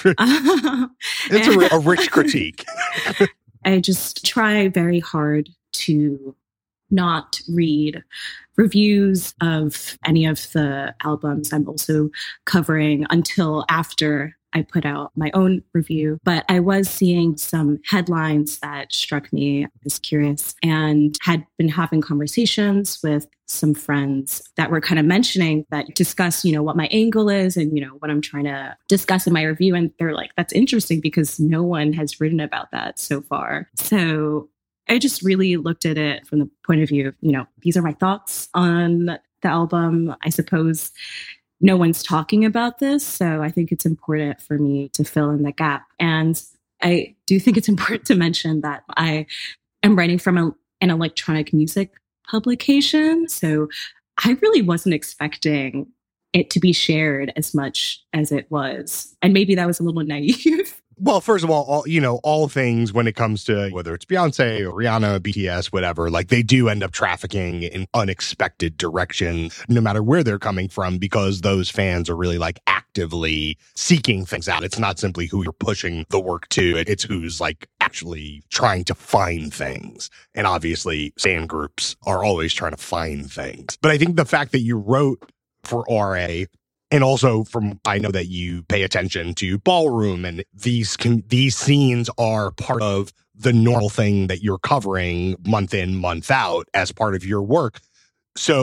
B: It's a, a rich critique.
K: I just try very hard to not read reviews of any of the albums I'm also covering until after I put out my own review. But I was seeing some headlines that struck me as curious and had been having conversations with some friends that were kind of mentioning that discuss, you know, what my angle is and, you know, what I'm trying to discuss in my review. And they're like, that's interesting because no one has written about that so far. So I just really looked at it from the point of view of, you know, these are my thoughts on the album. I suppose no one's talking about this, so I think it's important for me to fill in the gap. And I do think it's important to mention that I am writing from a, an electronic music publication, so I really wasn't expecting it to be shared as much as it was. And maybe that was a little naive.
B: Well, first of all, all, you know, all things when it comes to whether it's Beyonce or Rihanna, B T S, whatever, like they do end up trafficking in unexpected directions, no matter where they're coming from, because those fans are really like actively seeking things out. It's not simply who you're pushing the work to. It's who's like actually trying to find things. And obviously, fan groups are always trying to find things. But I think the fact that you wrote for R A, and also from, I know that you pay attention to ballroom, and these can, these scenes are part of the normal thing that you're covering month in, month out as part of your work. So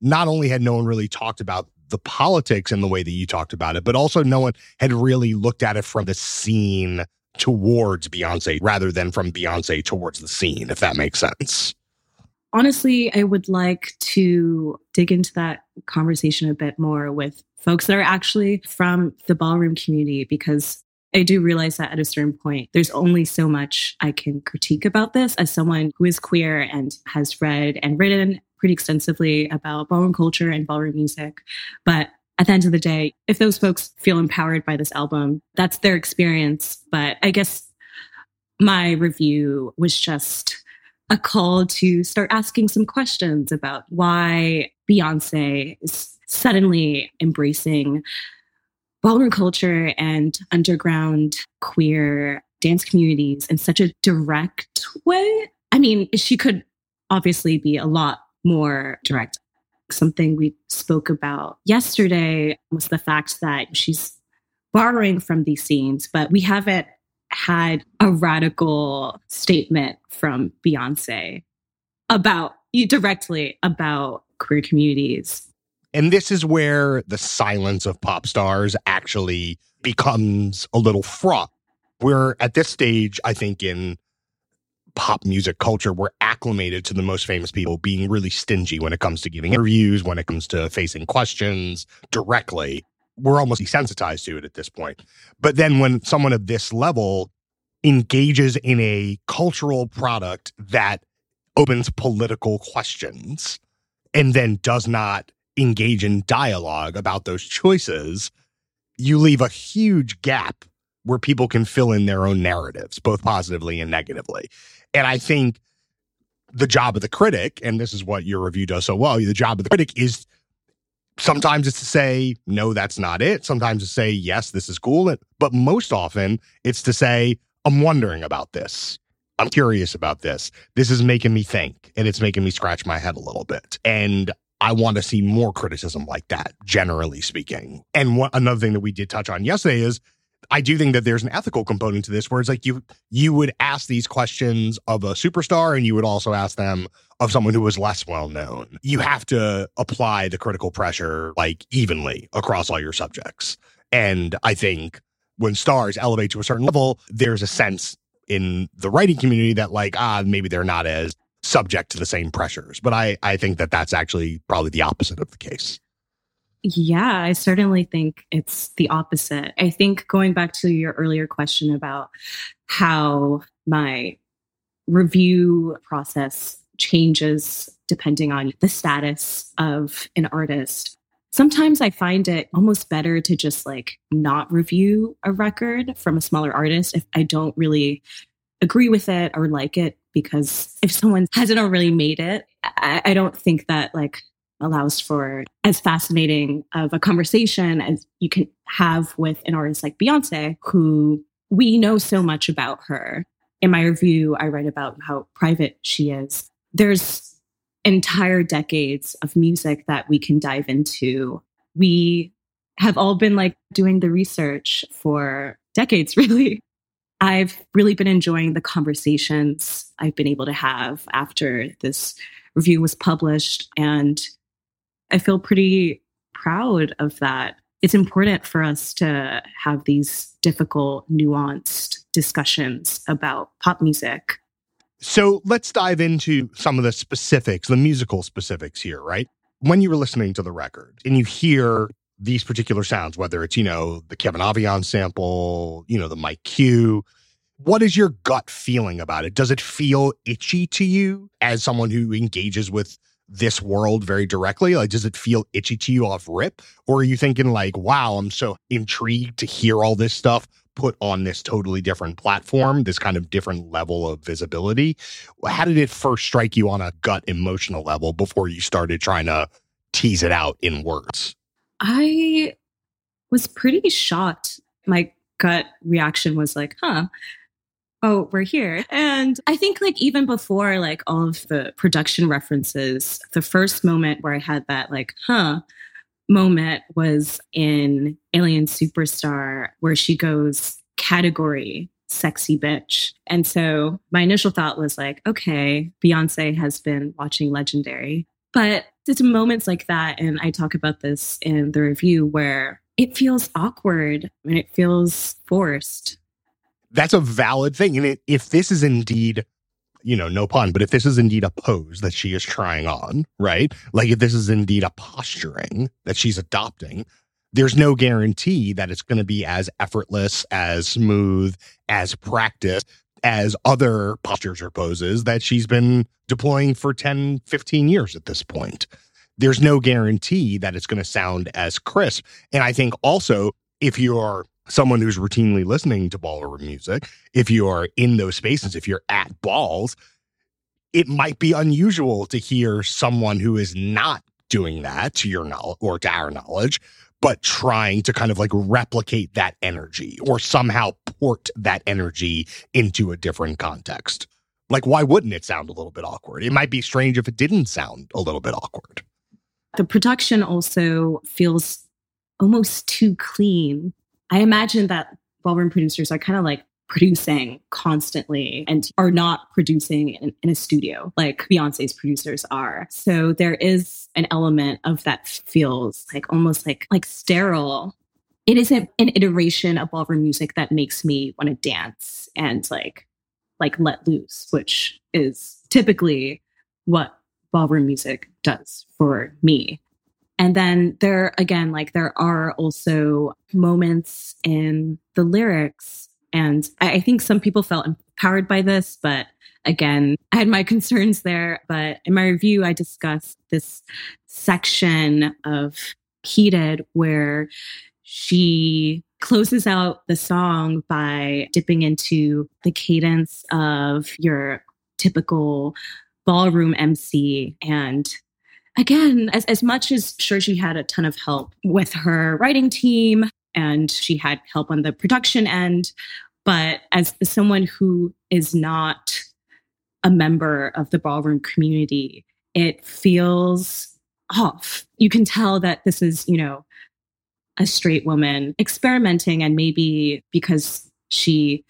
B: not only had no one really talked about the politics in the way that you talked about it, but also no one had really looked at it from the scene towards Beyonce rather than from Beyonce towards the scene, if that makes sense.
K: Honestly, I would like to dig into that conversation a bit more with folks that are actually from the ballroom community, because I do realize that at a certain point, there's only so much I can critique about this as someone who is queer and has read and written pretty extensively about ballroom culture and ballroom music. But at the end of the day, if those folks feel empowered by this album, that's their experience. But I guess my review was just a call to start asking some questions about why Beyonce is suddenly embracing ballroom culture and underground queer dance communities in such a direct way. I mean, she could obviously be a lot more direct. Something we spoke about yesterday was the fact that she's borrowing from these scenes, but we haven't had a radical statement from Beyonce about directly about queer communities.
B: And this is where the silence of pop stars actually becomes a little fraught. We're at this stage, I think, in pop music culture, we're acclimated to the most famous people being really stingy when it comes to giving interviews, when it comes to facing questions directly. We're almost desensitized to it at this point. But then when someone of this level engages in a cultural product that opens political questions and then does not engage in dialogue about those choices, you leave a huge gap where people can fill in their own narratives, both positively and negatively. And I think the job of the critic, and this is what your review does so well, the job of the critic is sometimes it's to say, no, that's not it. Sometimes to say, yes, this is cool. But most often it's to say, I'm wondering about this. I'm curious about this. This is making me think, and it's making me scratch my head a little bit. And I want to see more criticism like that, generally speaking. And what, another thing that we did touch on yesterday is I do think that there's an ethical component to this where it's like you you would ask these questions of a superstar and you would also ask them of someone who was less well known. You have to apply the critical pressure like evenly across all your subjects. And I think when stars elevate to a certain level, there's a sense in the writing community that like, ah, maybe they're not as subject to the same pressures. But I, I think that that's actually probably the opposite of the case.
K: Yeah, I certainly think it's the opposite. I think going back to your earlier question about how my review process changes depending on the status of an artist, sometimes I find it almost better to just like not review a record from a smaller artist if I don't really agree with it or like it, because if someone hasn't already made it, I, I don't think that like allows for as fascinating of a conversation as you can have with an artist like Beyonce, who we know so much about her. In my review, I write about how private she is. There's entire decades of music that we can dive into. We have all been like doing the research for decades, really. I've really been enjoying the conversations I've been able to have after this review was published, and I feel pretty proud of that. It's important for us to have these difficult, nuanced discussions about pop music.
B: So let's dive into some of the specifics, the musical specifics here, right? When you were listening to the record and you hear these particular sounds, whether it's, you know, the Kevin Avian sample, you know, the Mike Q, what is your gut feeling about it? Does it feel itchy to you as someone who engages with this world very directly? Like, does it feel itchy to you off rip? Or are you thinking like, wow, I'm so intrigued to hear all this stuff put on this totally different platform, this kind of different level of visibility? How did it first strike you on a gut emotional level before you started trying to tease it out in words?
K: I was pretty shocked. My gut reaction was like, huh, oh, we're here. And I think like even before like all of the production references, the first moment where I had that like, huh, moment was in Alien Superstar, where she goes category sexy bitch. And so my initial thought was like, okay, Beyonce has been watching Legendary. But It's moments like that, and I talk about this in the review, where it feels awkward and it feels forced.
B: That's a valid thing. And it, if this is indeed, you know, no pun, but if this is indeed a pose that she is trying on, right? Like if this is indeed a posturing that she's adopting, there's no guarantee that it's going to be as effortless, as smooth, as practiced as other postures or poses that she's been deploying for ten, fifteen years at this point. There's no guarantee that it's going to sound as crisp. And I think also, if you're someone who's routinely listening to ballroom music, if you're in those spaces, if you're at balls, it might be unusual to hear someone who is not doing that, to your knowledge or to our knowledge, but trying to kind of like replicate that energy or somehow port that energy into a different context. Like, why wouldn't it sound a little bit awkward? It might be strange if it didn't sound a little bit awkward.
K: The production also feels almost too clean. I imagine that ballroom producers are kind of like producing constantly and are not producing in, in a studio like Beyonce's producers are. So there is an element of that feels like almost like like sterile. It isn't an iteration of ballroom music that makes me want to dance and like like let loose, which is typically what ballroom music does for me. And then there, again, like there are also moments in the lyrics. And I think some people felt empowered by this, but again, I had my concerns there. But in my review, I discussed this section of Heated where she closes out the song by dipping into the cadence of your typical ballroom M C. And again, as, as much as sure she had a ton of help with her writing team and she had help on the production end, but as someone who is not a member of the ballroom community, it feels off. You can tell that this is, you know, a straight woman experimenting, and maybe because she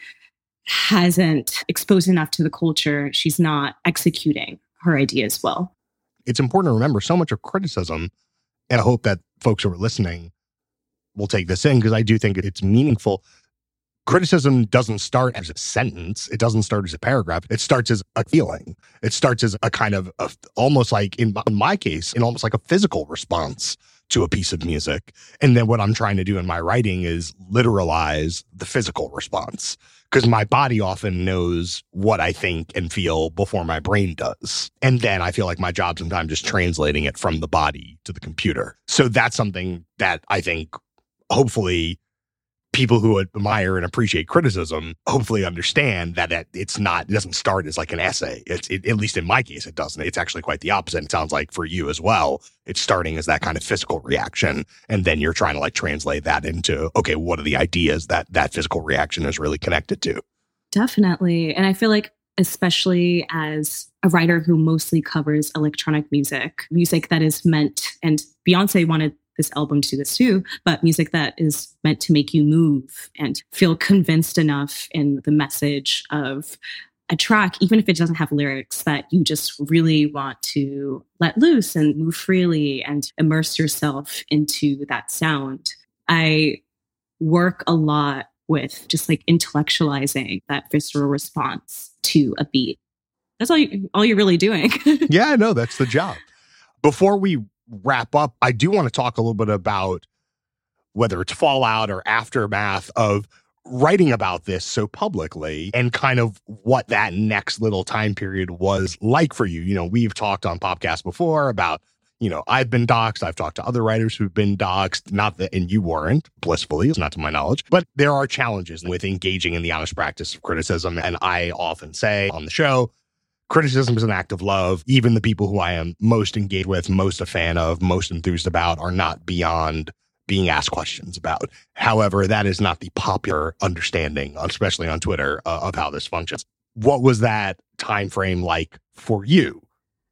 K: hasn't exposed enough to the culture, she's not executing her ideas well.
B: It's important to remember so much of criticism, and I hope that folks who are listening will take this in because I do think it's meaningful. Criticism doesn't start as a sentence. It doesn't start as a paragraph. It starts as a feeling. It starts as a kind of a, almost like, in my case, in almost like a physical response to a piece of music. And then what I'm trying to do in my writing is literalize the physical response, because my body often knows what I think and feel before my brain does. And then I feel like my job sometimes just translating it from the body to the computer. So that's something that I think hopefully people who admire and appreciate criticism hopefully understand that it, it's not, it doesn't start as like an essay. It's it, at least in my case, it doesn't. It's actually quite the opposite. It sounds like for you as well, it's starting as that kind of physical reaction. And then you're trying to like translate that into, okay, what are the ideas that that physical reaction is really connected to?
K: Definitely. And I feel like, especially as a writer who mostly covers electronic music, music that is meant, and Beyonce wanted this album to do this too, but music that is meant to make you move and feel convinced enough in the message of a track, even if it doesn't have lyrics, that you just really want to let loose and move freely and immerse yourself into that sound. I work a lot with just like intellectualizing that visceral response to a beat. That's all, you, all you're really doing.
B: Yeah, no, that's the job. Before we wrap up, I do want to talk a little bit about whether it's fallout or aftermath of writing about this so publicly and kind of what that next little time period was like for you. You know, we've talked on Popcast before about, you know, I've been doxxed. I've talked to other writers who've been doxxed, not that, and you weren't, blissfully, it's not to my knowledge, but there are challenges with engaging in the honest practice of criticism. And I often say on the show, criticism is an act of love. Even the people who I am most engaged with, most a fan of, most enthused about are not beyond being asked questions about. However, that is not the popular understanding, especially on Twitter, uh, of how this functions. What was that time frame like for you?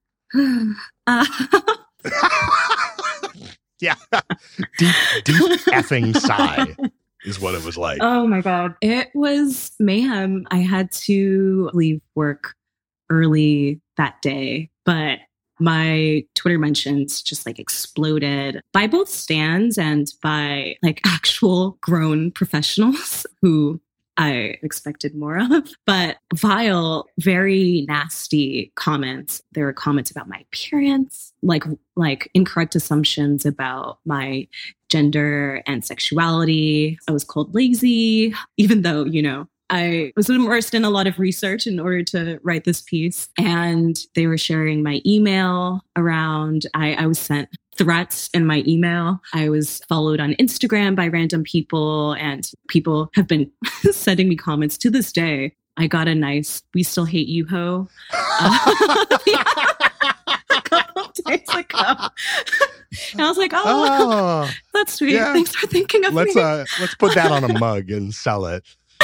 K: uh-
B: Yeah. Deep, deep effing sigh is what it was like.
K: Oh my God. It was mayhem. I had to leave work early that day, but my Twitter mentions just like exploded by both stans and by like actual grown professionals who I expected more of. But vile, very nasty comments. There were comments about my appearance, like like incorrect assumptions about my gender and sexuality. I was called lazy, even though, you know, I was immersed in a lot of research in order to write this piece. And they were sharing my email around. I, I was sent threats in my email. I was followed on Instagram by random people, and people have been sending me comments to this day. I got a nice "We still hate you, ho" uh, a couple of days ago. And I was like, oh,
B: Oh,
K: that's sweet.
B: yeah.
K: Thanks for thinking of
B: let's
K: me.
B: uh let's put that on a mug and sell it.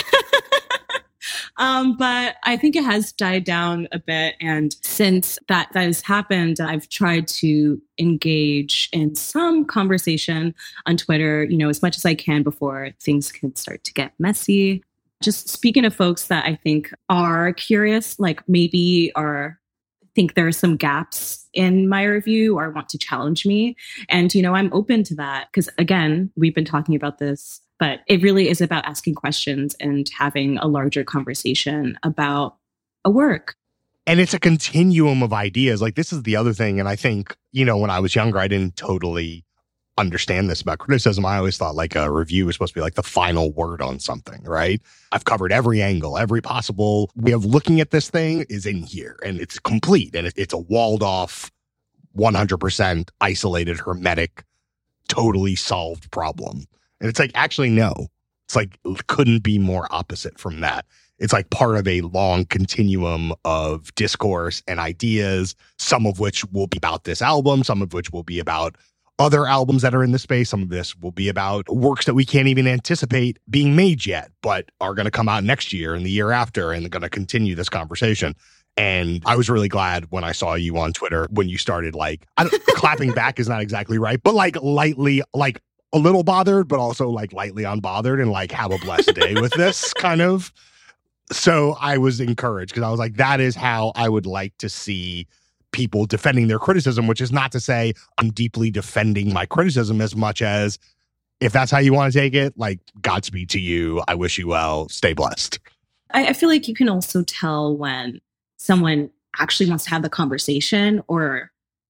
K: Um, but I think it has died down a bit. And since that, that has happened, I've tried to engage in some conversation on Twitter, you know, as much as I can before things can start to get messy. Just speaking to folks that I think are curious, like maybe are think there are some gaps in my review or want to challenge me. And, you know, I'm open to that because, again, we've been talking about this. But it really is about asking questions and having a larger conversation about a work.
B: And it's a continuum of ideas. Like, this is the other thing. And I think, you know, when I was younger, I didn't totally understand this about criticism. I always thought like a review was supposed to be like the final word on something, right? I've covered every angle, every possible way of looking at this thing is in here. And it's complete. And it's a walled off, one hundred percent isolated, hermetic, totally solved problem. And it's like, actually, no. It's like, it couldn't be more opposite from that. It's like part of a long continuum of discourse and ideas, some of which will be about this album, some of which will be about other albums that are in the space. Some of this will be about works that we can't even anticipate being made yet, but are going to come out next year and the year after and going to continue this conversation. And I was really glad when I saw you on Twitter when you started like, I don't, clapping back is not exactly right, but like lightly, like, a little bothered, but also like lightly unbothered and like have a blessed day with this kind of. So I was encouraged because I was like, that is how I would like to see people defending their criticism, which is not to say I'm deeply defending my criticism as much as if that's how you want to take it, like Godspeed to you. I wish you well. Stay blessed.
K: I, I feel like you can also tell when someone actually wants to have the conversation or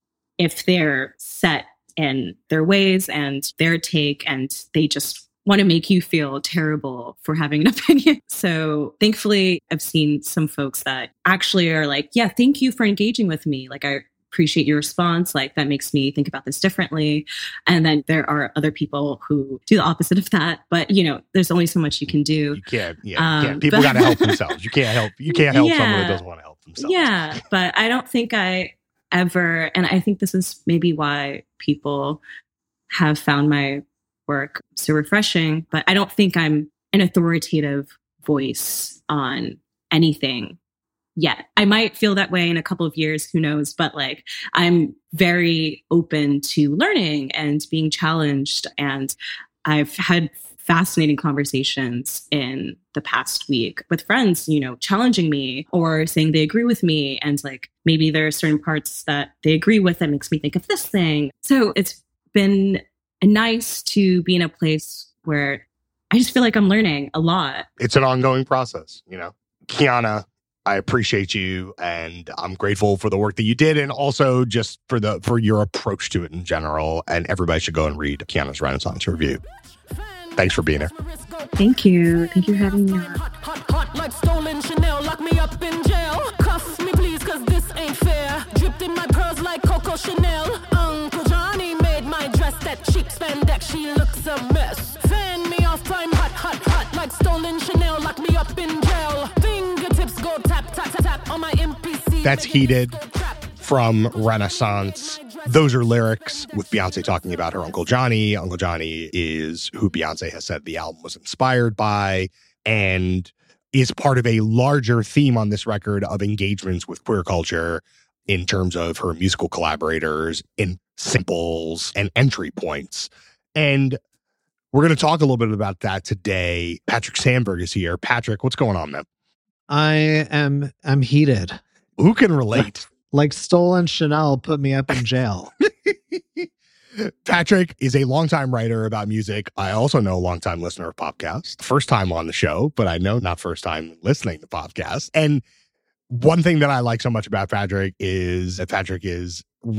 K: if they're set in their ways and their take, and they just want to make you feel terrible for having an opinion. So thankfully, I've seen some folks that actually are like, yeah, thank you for engaging with me. Like, I appreciate your response. Like, that makes me think about this differently. And then there are other people who do the opposite of that. But, you know, there's only so much you can do.
B: You can't, yeah, you
K: Um,
B: can't. People
K: but-
B: got to help themselves. You can't help, you can't help someone
K: Yeah.
B: that doesn't want to help themselves.
K: Yeah, but I don't think I ever, and I think this is maybe why people have found my work so refreshing, but I don't think I'm an authoritative voice on anything yet. I might feel that way in a couple of years, who knows, but like I'm very open to learning and being challenged, and I've had fascinating conversations in the past week with friends, you know, challenging me or saying they agree with me. And like, maybe there are certain parts that they agree with that makes me think of this thing. So it's been nice to be in a place where I just feel like I'm learning a lot.
B: It's an ongoing process, you know. Kiana, I appreciate you, and I'm grateful for the work that you did, and also just for the for your approach to it in general. And everybody should go and read Kiana's Renaissance Review. Thanks for being here.
K: Thank you. Thank you for having me on.
C: Hot, hot like stolen Chanel. Lock me up in jail. Cuff me, please, cause this ain't fair. Dripped in my pearls like Coco Chanel. Uncle Johnny made my dress that cheap spandex. She looks a mess. Fan me off, I'm hot, hot, hot like stolen Chanel. Lock me up in jail. Fingertips go tap, tap, tap, tap on my M P C.
B: That's Heated from Renaissance. Those are lyrics with Beyonce talking about her Uncle Johnny. Uncle Johnny is who Beyonce has said the album was inspired by and is part of a larger theme on this record of engagements with queer culture in terms of her musical collaborators in samples and entry points. And we're going to talk a little bit about that today. Patrick Sandberg is here. Patrick, what's going on, man?
L: I am I'm heated.
B: Who can relate?
L: Like stolen Chanel put me up in jail.
B: Patrick is a longtime writer about music. I also know a longtime listener of Popcast. First time on the show, but I know not first time listening to Popcast. And one thing that I like so much about Patrick is that Patrick is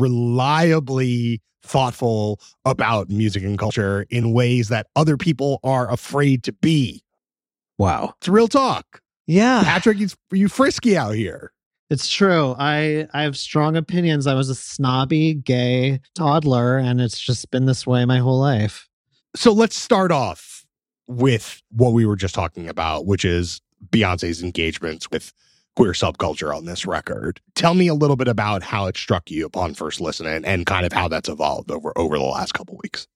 B: reliably thoughtful about music and culture in ways that other people are afraid to be.
L: Wow.
B: It's real talk.
L: Yeah.
B: Patrick, you, you frisky out here.
L: It's true. I, I have strong opinions. I was a snobby, gay toddler, and it's just been this way my whole life.
B: So let's start off with what we were just talking about, which is Beyonce's engagements with queer subculture on this record. Tell me a little bit about how it struck you upon first listening and kind of how that's evolved over, over the last couple weeks.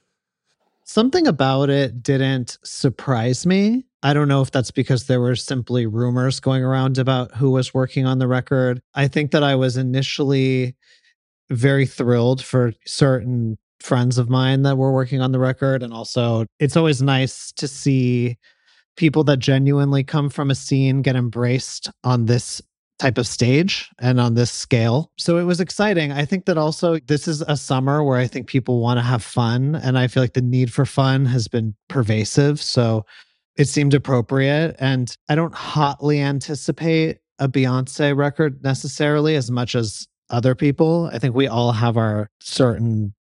L: Something about it didn't surprise me. I don't know if that's because there were simply rumors going around about who was working on the record. I think that I was initially very thrilled for certain friends of mine that were working on the record. And also, it's always nice to see people that genuinely come from a scene get embraced on this type of stage and on this scale. So it was exciting. I think that also this is a summer where I think people want to have fun. And I feel like the need for fun has been pervasive. So it seemed appropriate. And I don't hotly anticipate a Beyonce record necessarily as much as other people. I think we all have our certain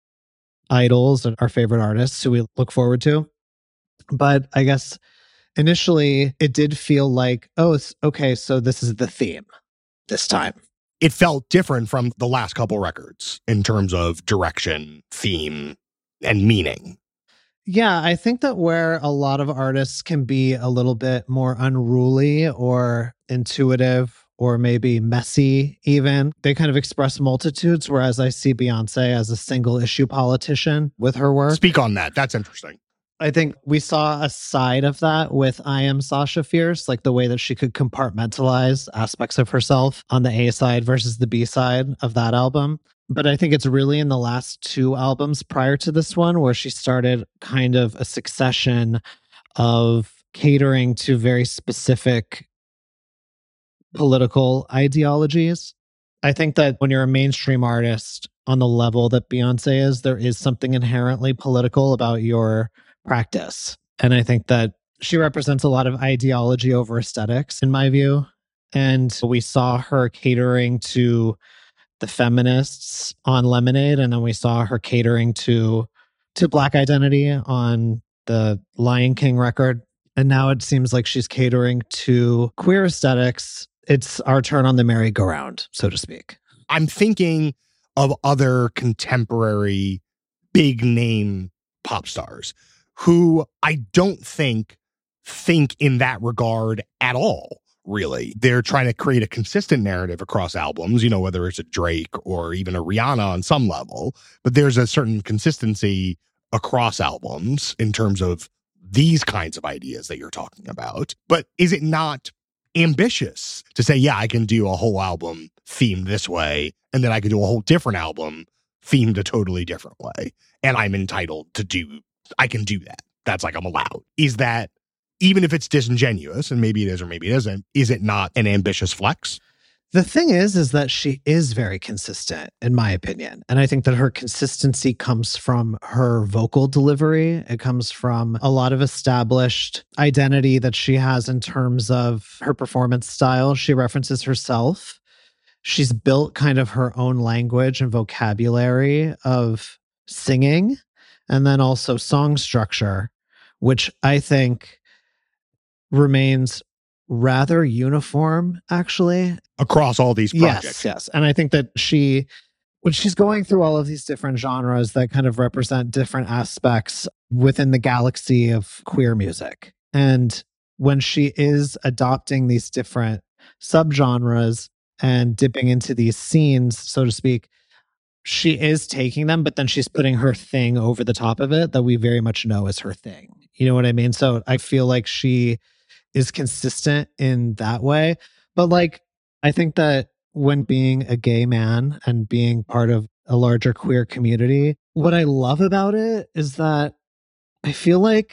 L: idols and our favorite artists who we look forward to. But I guess initially it did feel like, oh, it's okay, so this is the theme this time.
B: It felt different from the last couple records in terms of direction, theme, and meaning.
L: Yeah, I think that where a lot of artists can be a little bit more unruly or intuitive or maybe messy even, they kind of express multitudes, whereas I see Beyonce as a single issue politician with her work.
B: Speak on that. That's interesting.
L: I think we saw a side of that with I Am Sasha Fierce, like the way that she could compartmentalize aspects of herself on the A side versus the B side of that album. But I think it's really in the last two albums prior to this one where she started kind of a succession of catering to very specific political ideologies. I think that when you're a mainstream artist on the level that Beyonce is, there is something inherently political about your practice. And I think that she represents a lot of ideology over aesthetics, in my view. And we saw her catering to the feminists on Lemonade, and then we saw her catering to to Black identity on the Lion King record. And now it seems like she's catering to queer aesthetics. It's our turn on the merry-go-round, so to speak.
B: I'm thinking of other contemporary big name pop stars who I don't think think in that regard at all, really. They're trying to create a consistent narrative across albums, you know, whether it's a Drake or even a Rihanna on some level, but there's a certain consistency across albums in terms of these kinds of ideas that you're talking about. But is it not ambitious to say, yeah, I can do a whole album themed this way, and then I can do a whole different album themed a totally different way, and I'm entitled to do I can do that. That's like I'm allowed. Is that, even if it's disingenuous, and maybe it is or maybe it isn't, is it not an ambitious flex?
L: The thing is, is that she is very consistent, in my opinion. And I think that her consistency comes from her vocal delivery. It comes from a lot of established identity that she has in terms of her performance style. She references herself. She's built kind of her own language and vocabulary of singing, and then also song structure, which I think remains rather uniform, actually.
B: Across all these projects.
L: Yes, yes. And I think that she, when she's going through all of these different genres that kind of represent different aspects within the galaxy of queer music, and when she is adopting these different subgenres and dipping into these scenes, so to speak, she is taking them, but then she's putting her thing over the top of it that we very much know is her thing. You know what I mean? So I feel like she is consistent in that way. But like, I think that when being a gay man and being part of a larger queer community, what I love about it is that I feel like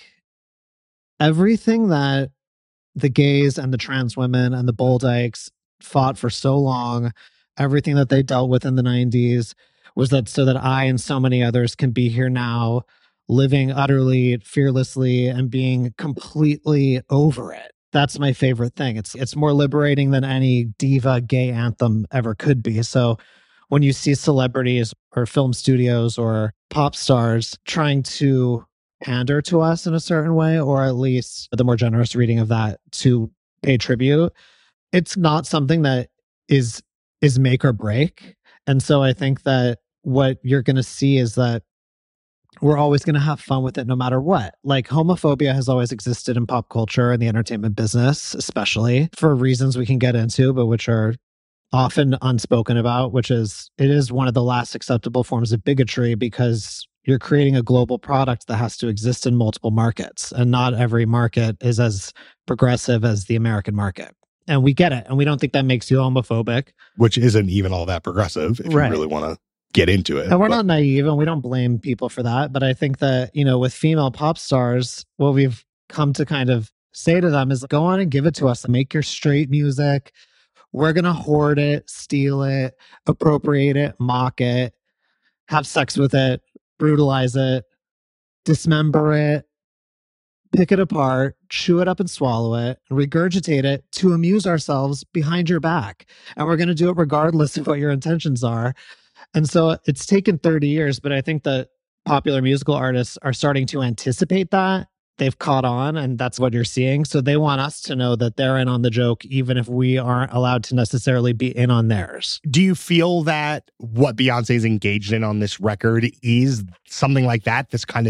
L: everything that the gays and the trans women and the Bold Dykes fought for so long everything that they dealt with in the nineties was that so that I and so many others can be here now, living utterly, fearlessly, and being completely over it. That's my favorite thing. It's it's more liberating than any diva gay anthem ever could be. So when you see celebrities or film studios or pop stars trying to pander to us in a certain way, or at least the more generous reading of that to pay tribute, it's not something that is is make or break. And so I think that what you're going to see is that we're always going to have fun with it no matter what. Like homophobia has always existed in pop culture and the entertainment business, especially for reasons we can get into, but which are often unspoken about, which is it is one of the last acceptable forms of bigotry because you're creating a global product that has to exist in multiple markets. And not every market is as progressive as the American market. And we get it. And we don't think that makes you homophobic.
B: Which isn't even all that progressive if
L: Right.
B: you really want to get into it.
L: And we're
B: But
L: not naive and we don't blame people for that. But I think that, you know, with female pop stars, what we've come to kind of say to them is go on and give it to us. Make your straight music. We're going to hoard it, steal it, appropriate it, mock it, have sex with it, brutalize it, dismember it, pick it apart, chew it up and swallow it, and regurgitate it to amuse ourselves behind your back. And we're going to do it regardless of what your intentions are. And so it's taken thirty years, but I think that popular musical artists are starting to anticipate that. They've caught on, and that's what you're seeing. So they want us to know that they're in on the joke, even if we aren't allowed to necessarily be in on theirs.
B: do you feel that what Beyonce's engaged in on this record is something like that? This kind of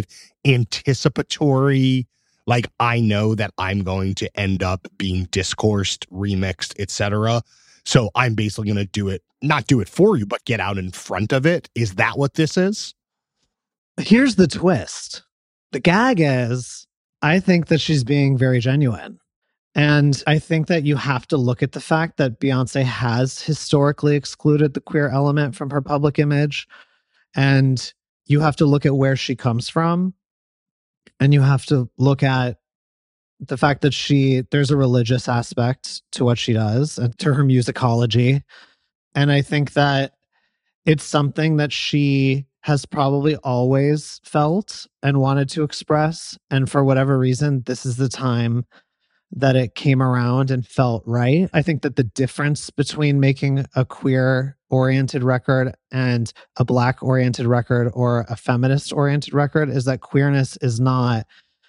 B: anticipatory, like, I know that I'm going to end up being discoursed, remixed, et cetera. So I'm basically going to do it, not do it for you, but get out in front of it. Is that what this is?
L: Here's the twist. The gag is, I think that she's being very genuine. And I think that you have to look at the fact that Beyonce has historically excluded the queer element from her public image. And you have to look at where she comes from. And you have to look at the fact that she, there's a religious aspect to what she does and to her musicology. And I think that it's something that she has probably always felt and wanted to express. And for whatever reason, this is the time that it came around and felt right. I think that the difference between making a queer oriented record and a black oriented record or a feminist oriented record is that queerness is not,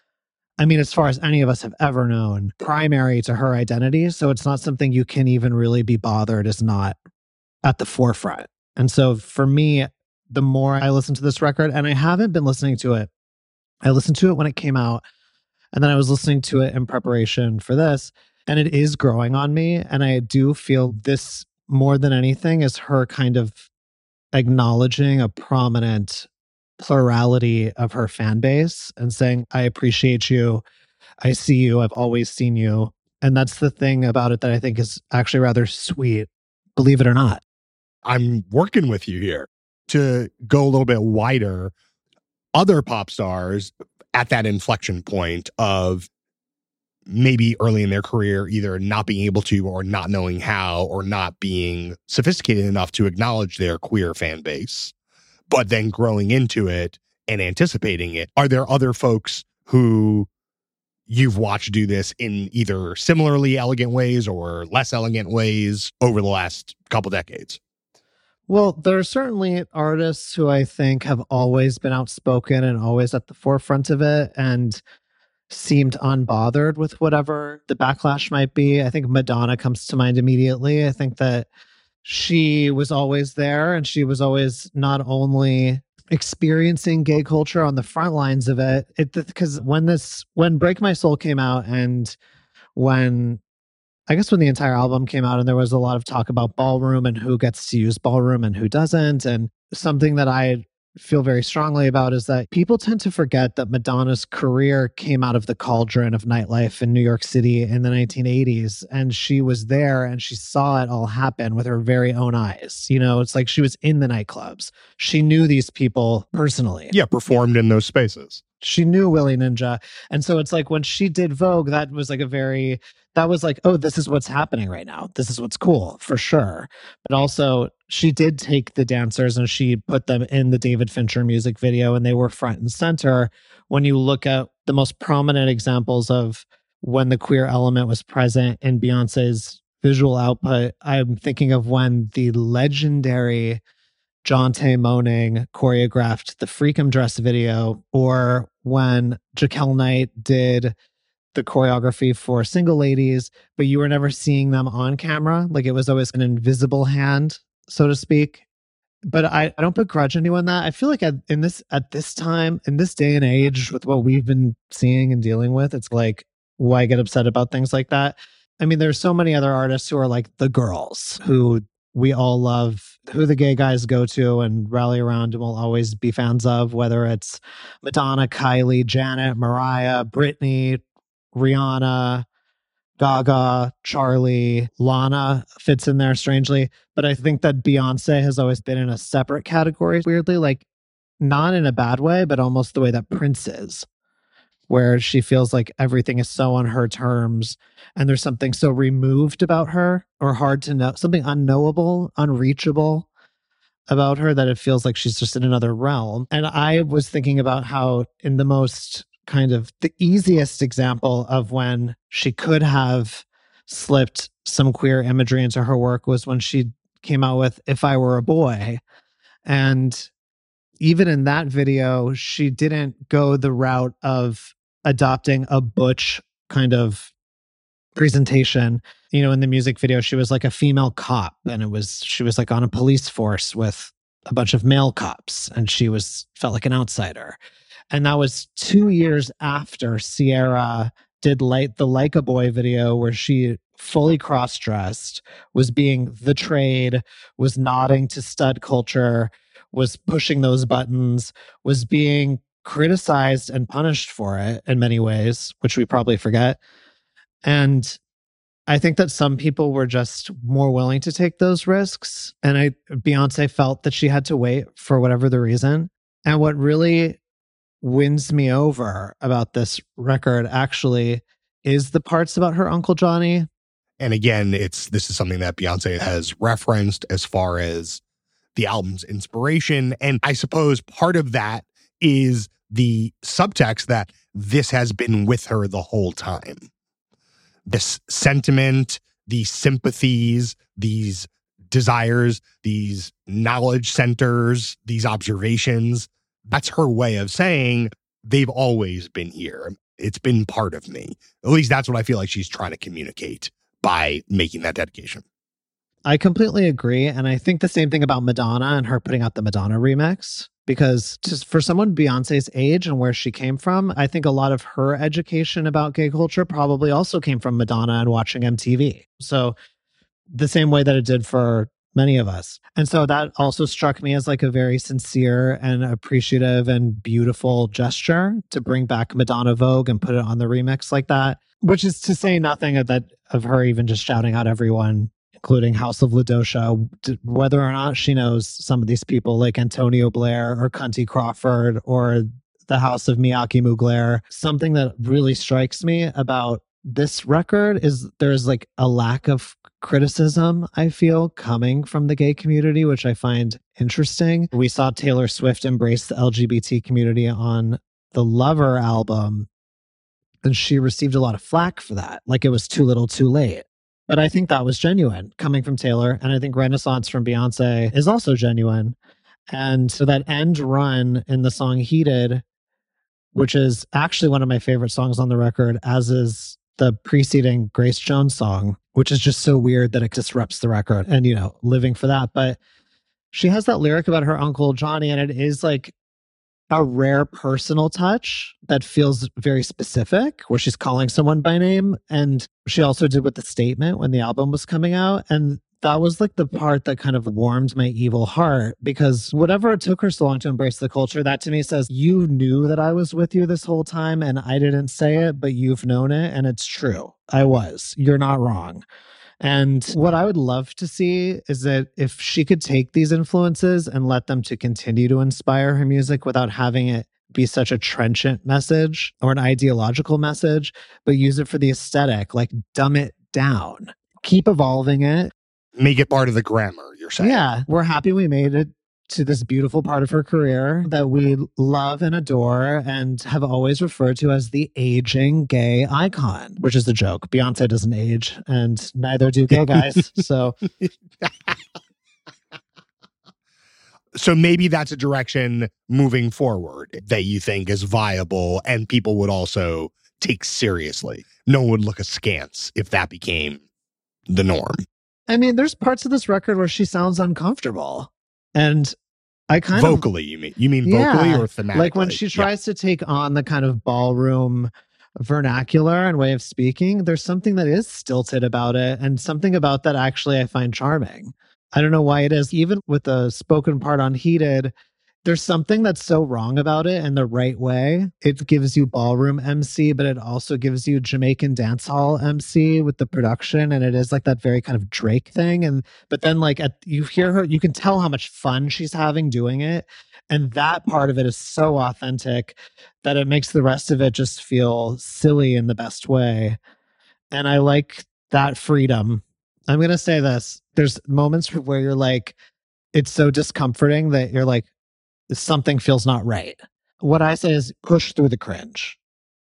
L: I mean, as far as any of us have ever known, primary to her identity. So it's not something you can even really be bothered is not at the forefront. And so for me, the more I listen to this record, and I haven't been listening to it, I listened to it when it came out, and then I was listening to it in preparation for this, and it is growing on me. And I do feel this more than anything is her kind of acknowledging a prominent plurality of her fan base and saying, I appreciate you. I see you. I've always seen you. And that's the thing about it that I think is actually rather sweet, believe it or not.
B: I'm working with you here. To go a little bit wider, other pop stars at that inflection point of maybe early in their career, either not being able to or not knowing how or not being sophisticated enough to acknowledge their queer fan base, but then growing into it and anticipating it. Are there other folks who you've watched do this in either similarly elegant ways or less elegant ways over the last couple decades?
L: Well, there are certainly artists who I think have always been outspoken and always at the forefront of it and seemed unbothered with whatever the backlash might be. I think Madonna comes to mind immediately. I think that she was always there and she was always not only experiencing gay culture on the front lines of it, it because when this, when Break My Soul came out and when I guess when the entire album came out and there was a lot of talk about ballroom and who gets to use ballroom and who doesn't. And something that I feel very strongly about is that people tend to forget that Madonna's career came out of the cauldron of nightlife in New York City in the nineteen eighties. And she was there and she saw it all happen with her very own eyes. You know, it's like she was in the nightclubs. She knew these people personally.
B: Yeah, performed in those spaces.
L: she knew Willie Ninja. And so it's like when she did Vogue, that was like a very, that was like, oh, this is what's happening right now. This is what's cool for sure. But also she did take the dancers and she put them in the David Fincher music video and they were front and center. When you look at the most prominent examples of when the queer element was present in Beyonce's visual output, I'm thinking of when the legendary Jonte Moaning choreographed the Freakum Dress video, or when Jaquel Knight did the choreography for Single Ladies, but you were never seeing them on camera. Like it was always an invisible hand, so to speak. But I, I don't begrudge anyone that. I feel like at, in this at this time, in this day and age, with what we've been seeing and dealing with, it's like, why get upset about things like that? I mean, there's so many other artists who are like the girls who we all love, who the gay guys go to and rally around and will always be fans of, whether it's Madonna, Kylie, Janet, Mariah, Britney, Rihanna, Gaga, Charlie, Lana fits in there strangely. But I think that Beyonce has always been in a separate category, weirdly, like not in a bad way, but almost the way that Prince is, where she feels like everything is so on her terms and there's something so removed about her or hard to know, something unknowable, unreachable about her that it feels like she's just in another realm. And I was thinking about how in the most kind of the easiest example of when she could have slipped some queer imagery into her work was when she came out with If I Were a Boy. And even in that video, she didn't go the route of adopting a butch kind of presentation. You know, in the music video, she was like a female cop and it was, she was like on a police force with a bunch of male cops and she was, felt like an outsider. And that was two years after Sierra did Light the Like a Boy video where she fully cross-dressed, was being the trade, was nodding to stud culture, was pushing those buttons, was being criticized and punished for it in many ways, which we probably forget. And I think that some people were just more willing to take those risks. And I, Beyonce felt that she had to wait for whatever the reason. And what really wins me over about this record actually is the parts about her Uncle Johnny.
B: And again, it's this is something that Beyonce has referenced as far as the album's inspiration. And I suppose part of that is the subtext that this has been with her the whole time. This sentiment, these sympathies, these desires, these knowledge centers, these observations, that's her way of saying they've always been here. It's been part of me. At least that's what I feel like she's trying to communicate by making that dedication.
L: I completely agree. And I think the same thing about Madonna and her putting out the Madonna remix, because just for someone Beyonce's age and where she came from, I think a lot of her education about gay culture probably also came from Madonna and watching M T V. So the same way that it did for many of us. And so that also struck me as like a very sincere and appreciative and beautiful gesture to bring back Madonna Vogue and put it on the remix like that, which is to say nothing of that of her even just shouting out everyone, including House of LaDosha, whether or not she knows some of these people like Antonio Blair or Cunty Crawford or the House of Miyake Mugler. Something that really strikes me about this record is there's like a lack of criticism, I feel, coming from the gay community, which I find interesting. We saw Taylor Swift embrace the L G B T community on the Lover album, and she received a lot of flack for that, like it was too little too late. But I think that was genuine coming from Taylor. And I think Renaissance from Beyonce is also genuine. And so that end run in the song Heated, which is actually one of my favorite songs on the record, as is the preceding Grace Jones song, which is just so weird that it disrupts the record and, you know, living for that. But she has that lyric about her Uncle Johnny, and it is like a rare personal touch that feels very specific, where she's calling someone by name. And she also did with the Statement when the album was coming out. And that was like the part that kind of warmed my evil heart, because whatever it took her so long to embrace the culture, that to me says, you knew that I was with you this whole time and I didn't say it, but you've known it. And it's true. I was. You're not wrong. And what I would love to see is that if she could take these influences and let them to continue to inspire her music without having it be such a trenchant message or an ideological message, but use it for the aesthetic. Like, dumb it down. Keep evolving it.
B: Make it part of the grammar, you're saying.
L: Yeah, we're happy we made it to this beautiful part of her career that we love and adore and have always referred to as the aging gay icon, which is a joke. Beyonce doesn't age, and neither do gay guys. So...
B: So maybe that's a direction moving forward that you think is viable and people would also take seriously. No one would look askance if that became the norm.
L: I mean, there's parts of this record where she sounds uncomfortable. And I kind
B: vocally,
L: of...
B: Vocally, you mean? You mean vocally
L: yeah,
B: or thematically?
L: Like when she tries yeah. to take on the kind of ballroom vernacular and way of speaking, there's something that is stilted about it and something about that actually I find charming. I don't know why it is. Even with the spoken part on Heated, there's something that's so wrong about it in the right way. It gives you ballroom M C, but it also gives you Jamaican dancehall M C with the production. And it is like that very kind of Drake thing. And but then like at, you hear her, you can tell how much fun she's having doing it. And that part of it is so authentic that it makes the rest of it just feel silly in the best way. And I like that freedom. I'm going to say this. There's moments where you're like, it's so discomforting that you're like, something feels not right. What I say is push through the cringe.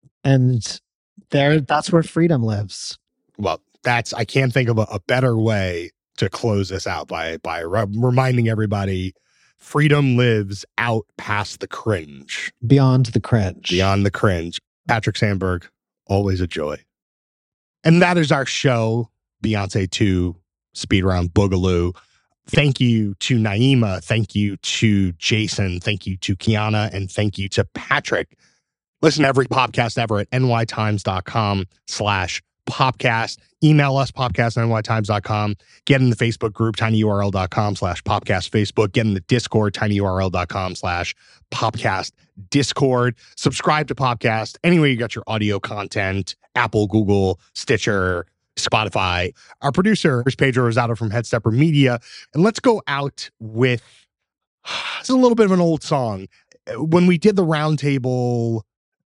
L: And there, that's where freedom lives.
B: Well, that's, I can't think of a, a better way to close this out by, by re- reminding everybody freedom lives out past the cringe.
L: Beyond the cringe.
B: Beyond the cringe. Patrick Sandberg, always a joy. And that is our show. Beyonce two, Speed Round Boogaloo. Thank you to Naima. Thank you to Jason. Thank you to Kiana. And thank you to Patrick. Listen to every podcast ever at nytimes.com slash popcast. Email us, popcast at nytimes.com. Get in the Facebook group, tinyurl.com slash popcast Facebook. Get in the Discord, tinyurl.com slash popcast Discord. Subscribe to Popcast anywhere you got your audio content. Apple, Google, Stitcher, Spotify. Our producer is Pedro Rosado from Headstepper Media. And let's go out with, it's a little bit of an old song. When we did the roundtable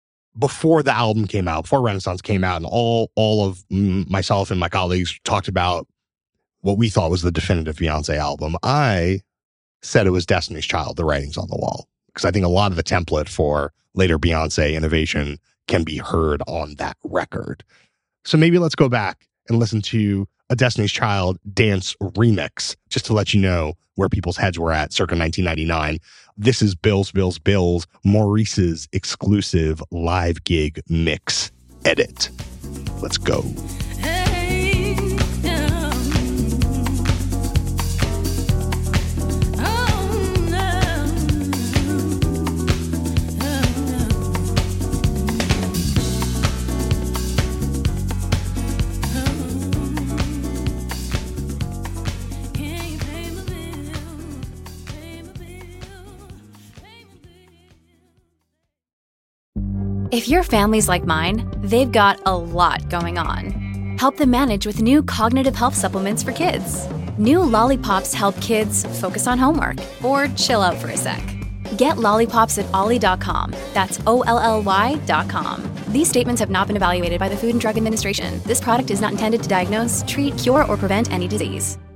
B: before the album came out, before Renaissance came out, and all, all of myself and my colleagues talked about what we thought was the definitive Beyonce album, I said it was Destiny's Child, The Writings on the Wall. Because I think a lot of the template for later Beyonce innovation can be heard on that record. So maybe let's go back and listen to a Destiny's Child dance remix, just to let you know where people's heads were at circa nineteen ninety-nine. This is Bills, Bills, Bills, Maurice's exclusive live gig mix edit. Let's go.
M: If your family's like mine, they've got a lot going on. Help them manage with new cognitive health supplements for kids. New Lollipops help kids focus on homework or chill out for a sec. Get Lollipops at olly dot com. That's O L L Y dot com. These statements have not been evaluated by the Food and Drug Administration. This product is not intended to diagnose, treat, cure, or prevent any disease.